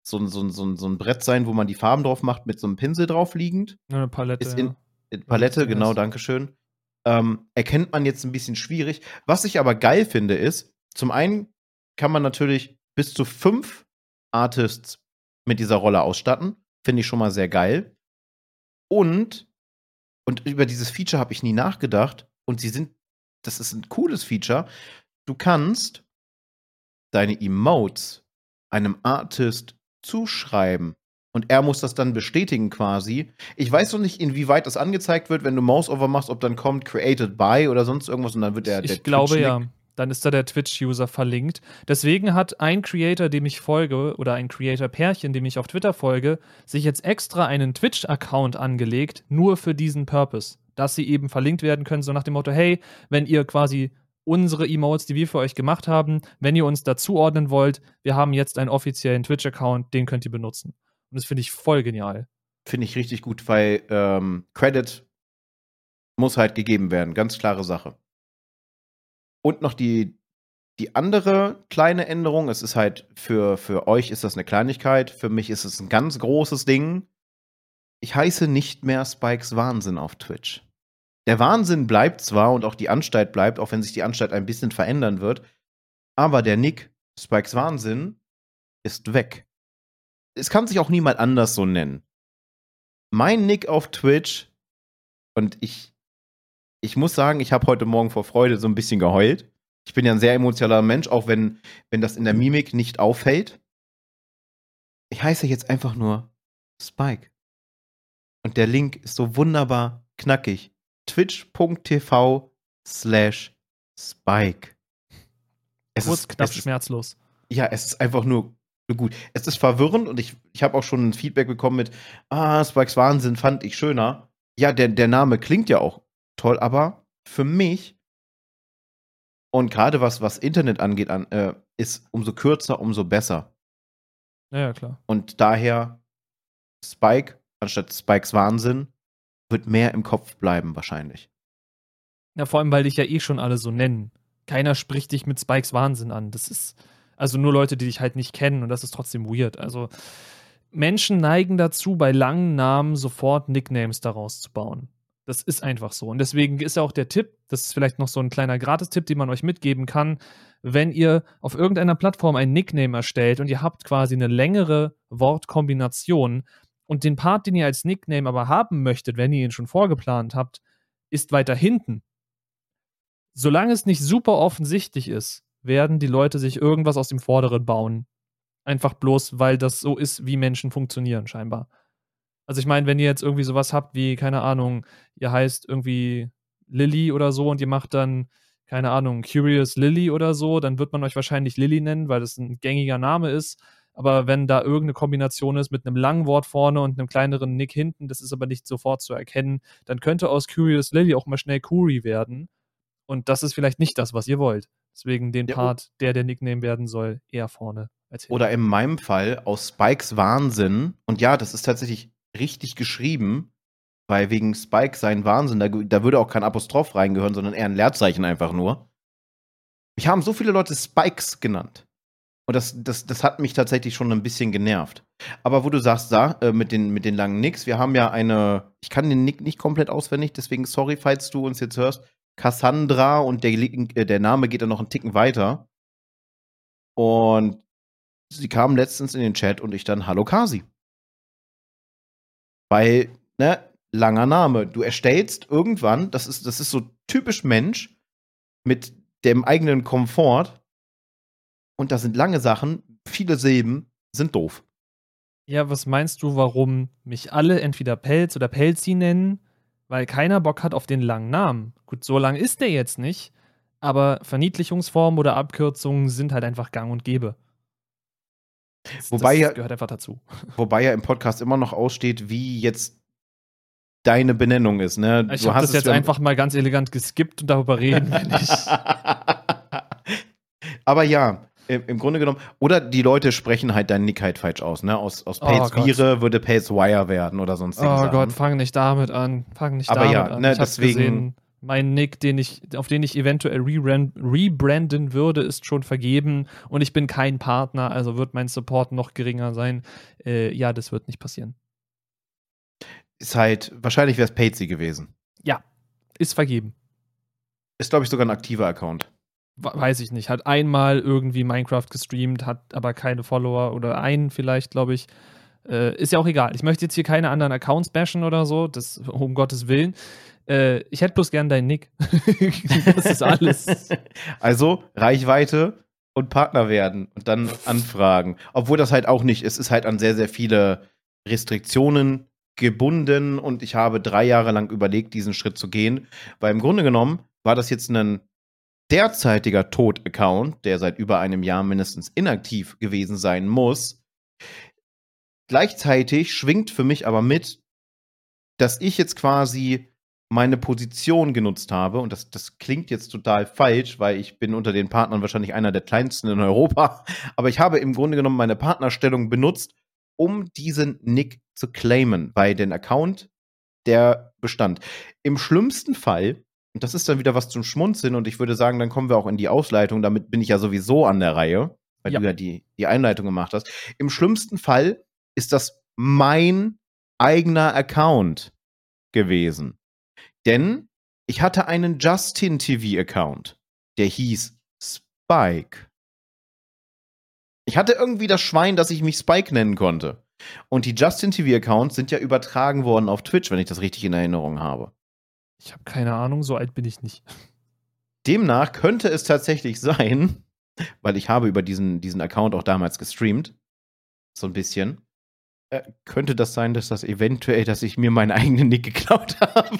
Speaker 2: Brett sein, wo man die Farben drauf macht, mit so einem Pinsel drauf liegend.
Speaker 1: Eine Palette,
Speaker 2: Ist
Speaker 1: ja.
Speaker 2: Palette, genau, dankeschön. Erkennt man jetzt ein bisschen schwierig. Was ich aber geil finde, ist, zum einen kann man natürlich bis zu 5 Artists mit dieser Rolle ausstatten. Finde ich schon mal sehr geil. Und über dieses Feature habe ich nie nachgedacht. Und das ist ein cooles Feature. Du kannst deine Emotes einem Artist zuschreiben. Und er muss das dann bestätigen quasi. Ich weiß noch nicht, inwieweit das angezeigt wird, wenn du Mouse-Over machst, ob dann kommt Created by oder sonst irgendwas und dann wird der
Speaker 1: Ich glaube
Speaker 2: Twitch-Nick.
Speaker 1: ja. Dann ist da der Twitch-User verlinkt. Deswegen hat ein Creator, dem ich folge, oder ein Creator-Pärchen, dem ich auf Twitter folge, sich jetzt extra einen Twitch-Account angelegt, nur für diesen Purpose. Dass sie eben verlinkt werden können, so nach dem Motto, hey, wenn ihr quasi unsere Emotes, die wir für euch gemacht haben, wenn ihr uns da zuordnen wollt, wir haben jetzt einen offiziellen Twitch-Account, den könnt ihr benutzen. Und das finde ich voll genial.
Speaker 2: Finde ich richtig gut, weil Credit muss halt gegeben werden. Ganz klare Sache. Und noch die andere kleine Änderung, es ist halt für euch ist das eine Kleinigkeit, für mich ist es ein ganz großes Ding. Ich heiße nicht mehr Spikes Wahnsinn auf Twitch. Der Wahnsinn bleibt zwar und auch die Anstalt bleibt, auch wenn sich die Anstalt ein bisschen verändern wird, aber der Nick Spikes Wahnsinn ist weg. Es kann sich auch niemand anders so nennen. Mein Nick auf Twitch, und ich muss sagen, ich habe heute Morgen vor Freude so ein bisschen geheult. Ich bin ja ein sehr emotionaler Mensch, auch wenn das in der Mimik nicht auffällt. Ich heiße jetzt einfach nur Spike. Und der Link ist so wunderbar knackig. twitch.tv/Spike.
Speaker 1: Kurz, knapp, schmerzlos.
Speaker 2: Ja, es ist einfach nur gut. Es ist verwirrend und ich habe auch schon ein Feedback bekommen mit Spikes Wahnsinn fand ich schöner. Ja, der Name klingt ja auch toll, aber für mich und gerade was Internet angeht, ist umso kürzer, umso besser.
Speaker 1: Ja, klar.
Speaker 2: Und daher Spike anstatt Spikes Wahnsinn wird mehr im Kopf bleiben wahrscheinlich.
Speaker 1: Ja, vor allem, weil dich ja eh schon alle so nennen. Keiner spricht dich mit Spikes Wahnsinn an. Das ist also nur Leute, die dich halt nicht kennen und das ist trotzdem weird. Also Menschen neigen dazu, bei langen Namen sofort Nicknames daraus zu bauen. Das ist einfach so. Und deswegen ist ja auch der Tipp, das ist vielleicht noch so ein kleiner Gratistipp, den man euch mitgeben kann, wenn ihr auf irgendeiner Plattform ein Nickname erstellt und ihr habt quasi eine längere Wortkombination und den Part, den ihr als Nickname aber haben möchtet, wenn ihr ihn schon vorgeplant habt, ist weiter hinten. Solange es nicht super offensichtlich ist, werden die Leute sich irgendwas aus dem Vorderen bauen. Einfach bloß, weil das so ist, wie Menschen funktionieren, scheinbar. Also ich meine, wenn ihr jetzt irgendwie sowas habt wie, keine Ahnung, ihr heißt irgendwie Lilly oder so und ihr macht dann, keine Ahnung, Curious Lily oder so, dann wird man euch wahrscheinlich Lilly nennen, weil das ein gängiger Name ist. Aber wenn da irgendeine Kombination ist mit einem langen Wort vorne und einem kleineren Nick hinten, das ist aber nicht sofort zu erkennen, dann könnte aus Curious Lily auch mal schnell Curi werden. Und das ist vielleicht nicht das, was ihr wollt. Deswegen den Part, der Nickname werden soll, eher vorne als hinten.
Speaker 2: Oder in meinem Fall aus Spikes Wahnsinn. Und ja, das ist tatsächlich richtig geschrieben, weil wegen Spike sein Wahnsinn, da würde auch kein Apostroph reingehören, sondern eher ein Leerzeichen einfach nur. Mich haben so viele Leute Spikes genannt. Und das hat mich tatsächlich schon ein bisschen genervt. Aber wo du sagst, mit den langen Nicks, wir haben ja ich kann den Nick nicht komplett auswendig, deswegen sorry, falls du uns jetzt hörst, Cassandra und der Name geht dann noch einen Ticken weiter. Und sie kam letztens in den Chat und ich dann Hallo Kasi. Weil, ne, langer Name. Du erstellst irgendwann, das ist so typisch Mensch mit dem eigenen Komfort. Und das sind lange Sachen, viele Silben sind doof.
Speaker 1: Ja, was meinst du, warum mich alle entweder Pelz oder Pelzi nennen? Weil keiner Bock hat auf den langen Namen. Gut, so lang ist der jetzt nicht, aber Verniedlichungsformen oder Abkürzungen sind halt einfach gang und gäbe. Das gehört einfach dazu.
Speaker 2: Wobei ja im Podcast immer noch aussteht, wie jetzt deine Benennung ist, ne?
Speaker 1: Ich habe das jetzt einfach mal ganz elegant geskippt und darüber reden will ich.
Speaker 2: Aber ja, im Grunde genommen, oder die Leute sprechen halt deinen Nick halt falsch aus, ne? Aus Pates Vire würde Pates Wire werden oder sonstige Sachen.
Speaker 1: Oh Gott, fang nicht damit an.
Speaker 2: Aber ja, ne,
Speaker 1: ich deswegen gesehen, mein Nick, auf den ich eventuell rebranden würde, ist schon vergeben und ich bin kein Partner, also wird mein Support noch geringer sein. Ja, das wird nicht passieren.
Speaker 2: Ist halt, wahrscheinlich wäre es Patesy gewesen.
Speaker 1: Ja, ist vergeben.
Speaker 2: Ist, glaube ich, sogar ein aktiver Account.
Speaker 1: Weiß ich nicht. Hat einmal irgendwie Minecraft gestreamt, hat aber keine Follower oder einen vielleicht, glaube ich. Ist ja auch egal. Ich möchte jetzt hier keine anderen Accounts bashen oder so, das um Gottes Willen. Ich hätte bloß gern deinen Nick. Das ist alles.
Speaker 2: Also Reichweite und Partner werden und dann anfragen. Obwohl das halt auch nicht ist. Es ist halt an sehr, sehr viele Restriktionen gebunden und ich habe 3 Jahre lang überlegt, diesen Schritt zu gehen, weil im Grunde genommen war das jetzt ein derzeitiger Tod-Account, der seit über einem Jahr mindestens inaktiv gewesen sein muss. Gleichzeitig schwingt für mich aber mit, dass ich jetzt quasi meine Position genutzt habe und das klingt jetzt total falsch, weil ich bin unter den Partnern wahrscheinlich einer der kleinsten in Europa, aber ich habe im Grunde genommen meine Partnerstellung benutzt, um diesen Nick zu claimen, weil den Account, der bestand. Im schlimmsten Fall, und das ist dann wieder was zum Schmunzeln und ich würde sagen, dann kommen wir auch in die Ausleitung, damit bin ich ja sowieso an der Reihe, weil du ja die Einleitung gemacht hast. Im schlimmsten Fall ist das mein eigener Account gewesen. Denn ich hatte einen Justin TV-Account, der hieß Spike. Ich hatte irgendwie das Schwein, dass ich mich Spike nennen konnte. Und die Justin TV-Accounts sind ja übertragen worden auf Twitch, wenn ich das richtig in Erinnerung habe.
Speaker 1: Ich habe keine Ahnung, so alt bin ich nicht.
Speaker 2: Demnach könnte es tatsächlich sein, weil ich habe über diesen Account auch damals gestreamt, so ein bisschen, könnte das sein, dass ich mir meinen eigenen Nick geklaut habe.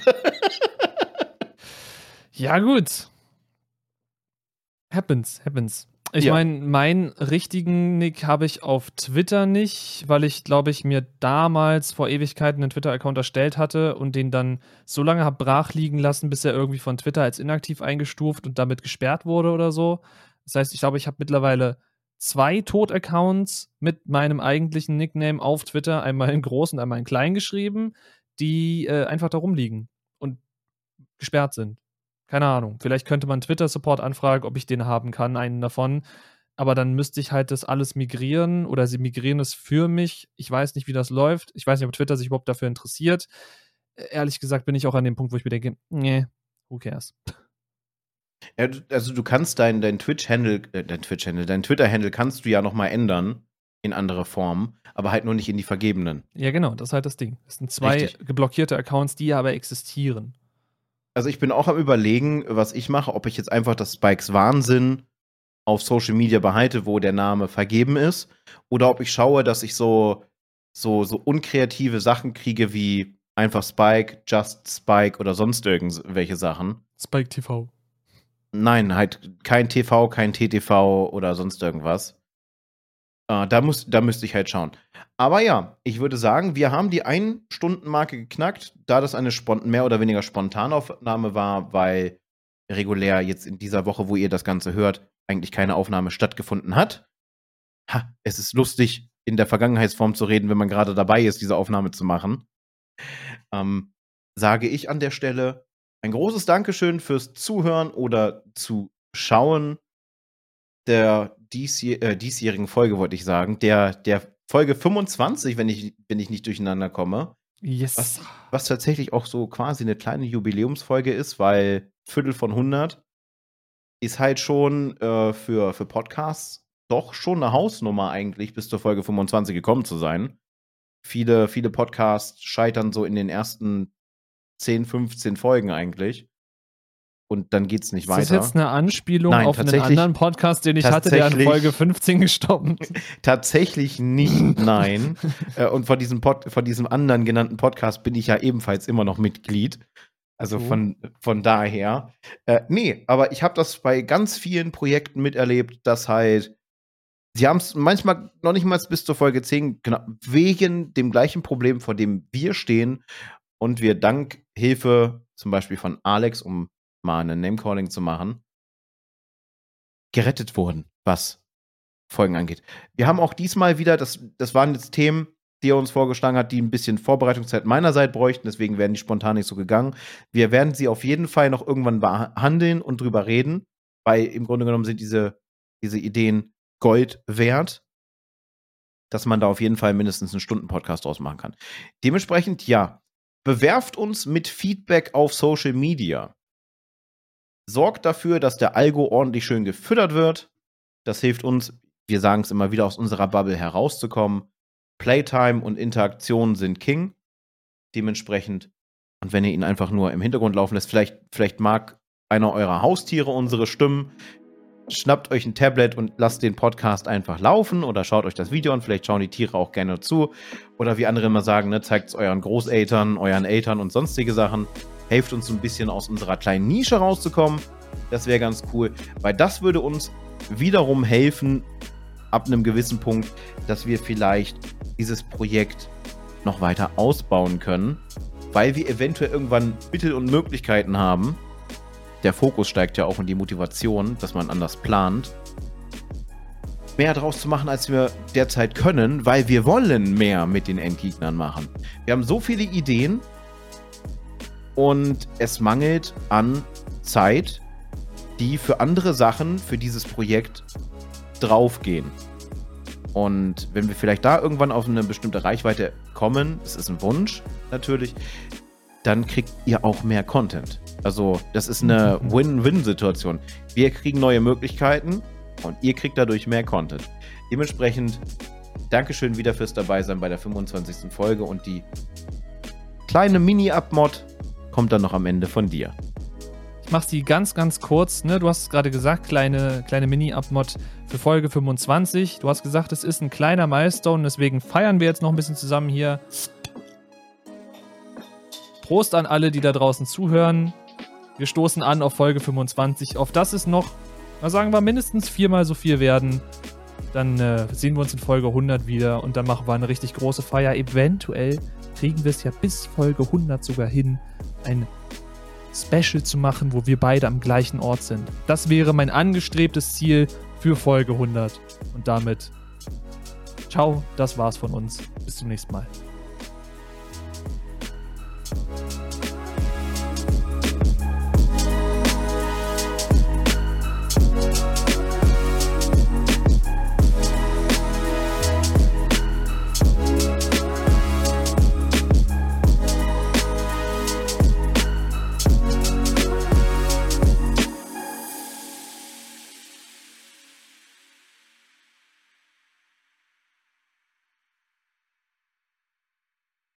Speaker 1: Ja, gut. Happens. Ich meine, meinen richtigen Nick habe ich auf Twitter nicht, weil ich, glaube ich, mir damals vor Ewigkeiten einen Twitter-Account erstellt hatte und den dann so lange habe brach liegen lassen, bis er irgendwie von Twitter als inaktiv eingestuft und damit gesperrt wurde oder so. Das heißt, ich glaube, ich habe mittlerweile 2 Tod-Accounts mit meinem eigentlichen Nickname auf Twitter, einmal in groß und einmal in klein geschrieben, die einfach da rumliegen und gesperrt sind. Keine Ahnung. Vielleicht könnte man Twitter-Support anfragen, ob ich den haben kann, einen davon. Aber dann müsste ich halt das alles migrieren oder sie migrieren es für mich. Ich weiß nicht, wie das läuft. Ich weiß nicht, ob Twitter sich überhaupt dafür interessiert. Ehrlich gesagt bin ich auch an dem Punkt, wo ich mir denke, nee, who cares?
Speaker 2: Ja, also du kannst dein Twitter-Handle kannst du ja noch mal ändern in andere Formen, aber halt nur nicht in die vergebenen.
Speaker 1: Ja, genau, das ist halt das Ding. Das sind 2 geblockierte Accounts, die aber existieren.
Speaker 2: Also ich bin auch am Überlegen, was ich mache, ob ich jetzt einfach das Spikes Wahnsinn auf Social Media behalte, wo der Name vergeben ist, oder ob ich schaue, dass ich so unkreative Sachen kriege wie einfach Spike, Just Spike oder sonst irgendwelche Sachen.
Speaker 1: Spike TV.
Speaker 2: Nein, halt kein TV, kein TTV oder sonst irgendwas. Da müsste ich halt schauen. Aber ja, ich würde sagen, wir haben die 1-Stunden-Marke geknackt, da das eine mehr oder weniger Spontanaufnahme war, weil regulär jetzt in dieser Woche, wo ihr das Ganze hört, eigentlich keine Aufnahme stattgefunden hat. Es ist lustig, in der Vergangenheitsform zu reden, wenn man gerade dabei ist, diese Aufnahme zu machen. Sage ich an der Stelle ein großes Dankeschön fürs Zuhören oder Zuschauen der diesjährigen Folge, wollte ich sagen. Der Folge 25, wenn ich nicht durcheinander komme.
Speaker 1: Yes.
Speaker 2: Was tatsächlich auch so quasi eine kleine Jubiläumsfolge ist, weil Viertel von 100 ist halt schon für Podcasts doch schon eine Hausnummer eigentlich, bis zur Folge 25 gekommen zu sein. Viele Podcasts scheitern so in den ersten 10, 15 Folgen eigentlich. Und dann geht's nicht weiter.
Speaker 1: Ist das jetzt eine Anspielung auf einen anderen Podcast, den ich hatte, der an Folge 15 gestorben ist?
Speaker 2: Tatsächlich nicht, nein. Und von diesem anderen genannten Podcast bin ich ja ebenfalls immer noch Mitglied. Also von daher. Nee, aber ich habe das bei ganz vielen Projekten miterlebt, dass halt, sie haben es manchmal noch nicht mal bis zur Folge 10, genau, wegen dem gleichen Problem, vor dem wir stehen und wir dank Hilfe zum Beispiel von Alex, um mal eine Name-Calling zu machen, gerettet wurden, was Folgen angeht. Wir haben auch diesmal wieder, das waren jetzt Themen, die er uns vorgeschlagen hat, die ein bisschen Vorbereitungszeit meinerseits bräuchten, deswegen werden die spontan nicht so gegangen. Wir werden sie auf jeden Fall noch irgendwann behandeln und drüber reden, weil im Grunde genommen sind diese Ideen Gold wert, dass man da auf jeden Fall mindestens einen Stunden-Podcast draus machen kann. Dementsprechend, ja, bewerft uns mit Feedback auf Social Media. Sorgt dafür, dass der Algo ordentlich schön gefüttert wird. Das hilft uns, wir sagen es immer wieder, aus unserer Bubble herauszukommen. Playtime und Interaktion sind King. Dementsprechend, und wenn ihr ihn einfach nur im Hintergrund laufen lässt, vielleicht mag einer eurer Haustiere unsere Stimmen, schnappt euch ein Tablet und lasst den Podcast einfach laufen oder schaut euch das Video an, vielleicht schauen die Tiere auch gerne zu. Oder wie andere immer sagen, ne, zeigt es euren Großeltern, euren Eltern und sonstige Sachen. Helft uns so ein bisschen aus unserer kleinen Nische rauszukommen. Das wäre ganz cool, weil das würde uns wiederum helfen, ab einem gewissen Punkt, dass wir vielleicht dieses Projekt noch weiter ausbauen können, weil wir eventuell irgendwann Mittel und Möglichkeiten haben. Der Fokus steigt ja auch in die Motivation, dass man anders plant, mehr draus zu machen, als wir derzeit können, weil wir wollen mehr mit den Endgegnern machen. Wir haben so viele Ideen und es mangelt an Zeit, die für andere Sachen, für dieses Projekt draufgehen. Und wenn wir vielleicht da irgendwann auf eine bestimmte Reichweite kommen, das ist ein Wunsch natürlich, dann kriegt ihr auch mehr Content. Also das ist eine Win-Win-Situation. Wir kriegen neue Möglichkeiten und ihr kriegt dadurch mehr Content. Dementsprechend Dankeschön wieder fürs Dabeisein bei der 25. Folge und die kleine Mini-Up-Mod kommt dann noch am Ende von dir.
Speaker 1: Ich mach sie ganz, ganz kurz. Ne? Du hast es gerade gesagt, kleine Mini-Up-Mod für Folge 25. Du hast gesagt, es ist ein kleiner Milestone, deswegen feiern wir jetzt noch ein bisschen zusammen hier. Prost an alle, die da draußen zuhören. Wir stoßen an auf Folge 25. Auf das es noch, sagen wir, mindestens 4-mal so viel werden. Dann sehen wir uns in Folge 100 wieder und dann machen wir eine richtig große Feier. Eventuell kriegen wir es ja bis Folge 100 sogar hin, ein Special zu machen, wo wir beide am gleichen Ort sind. Das wäre mein angestrebtes Ziel für Folge 100. Und damit, ciao, das war's von uns. Bis zum nächsten Mal.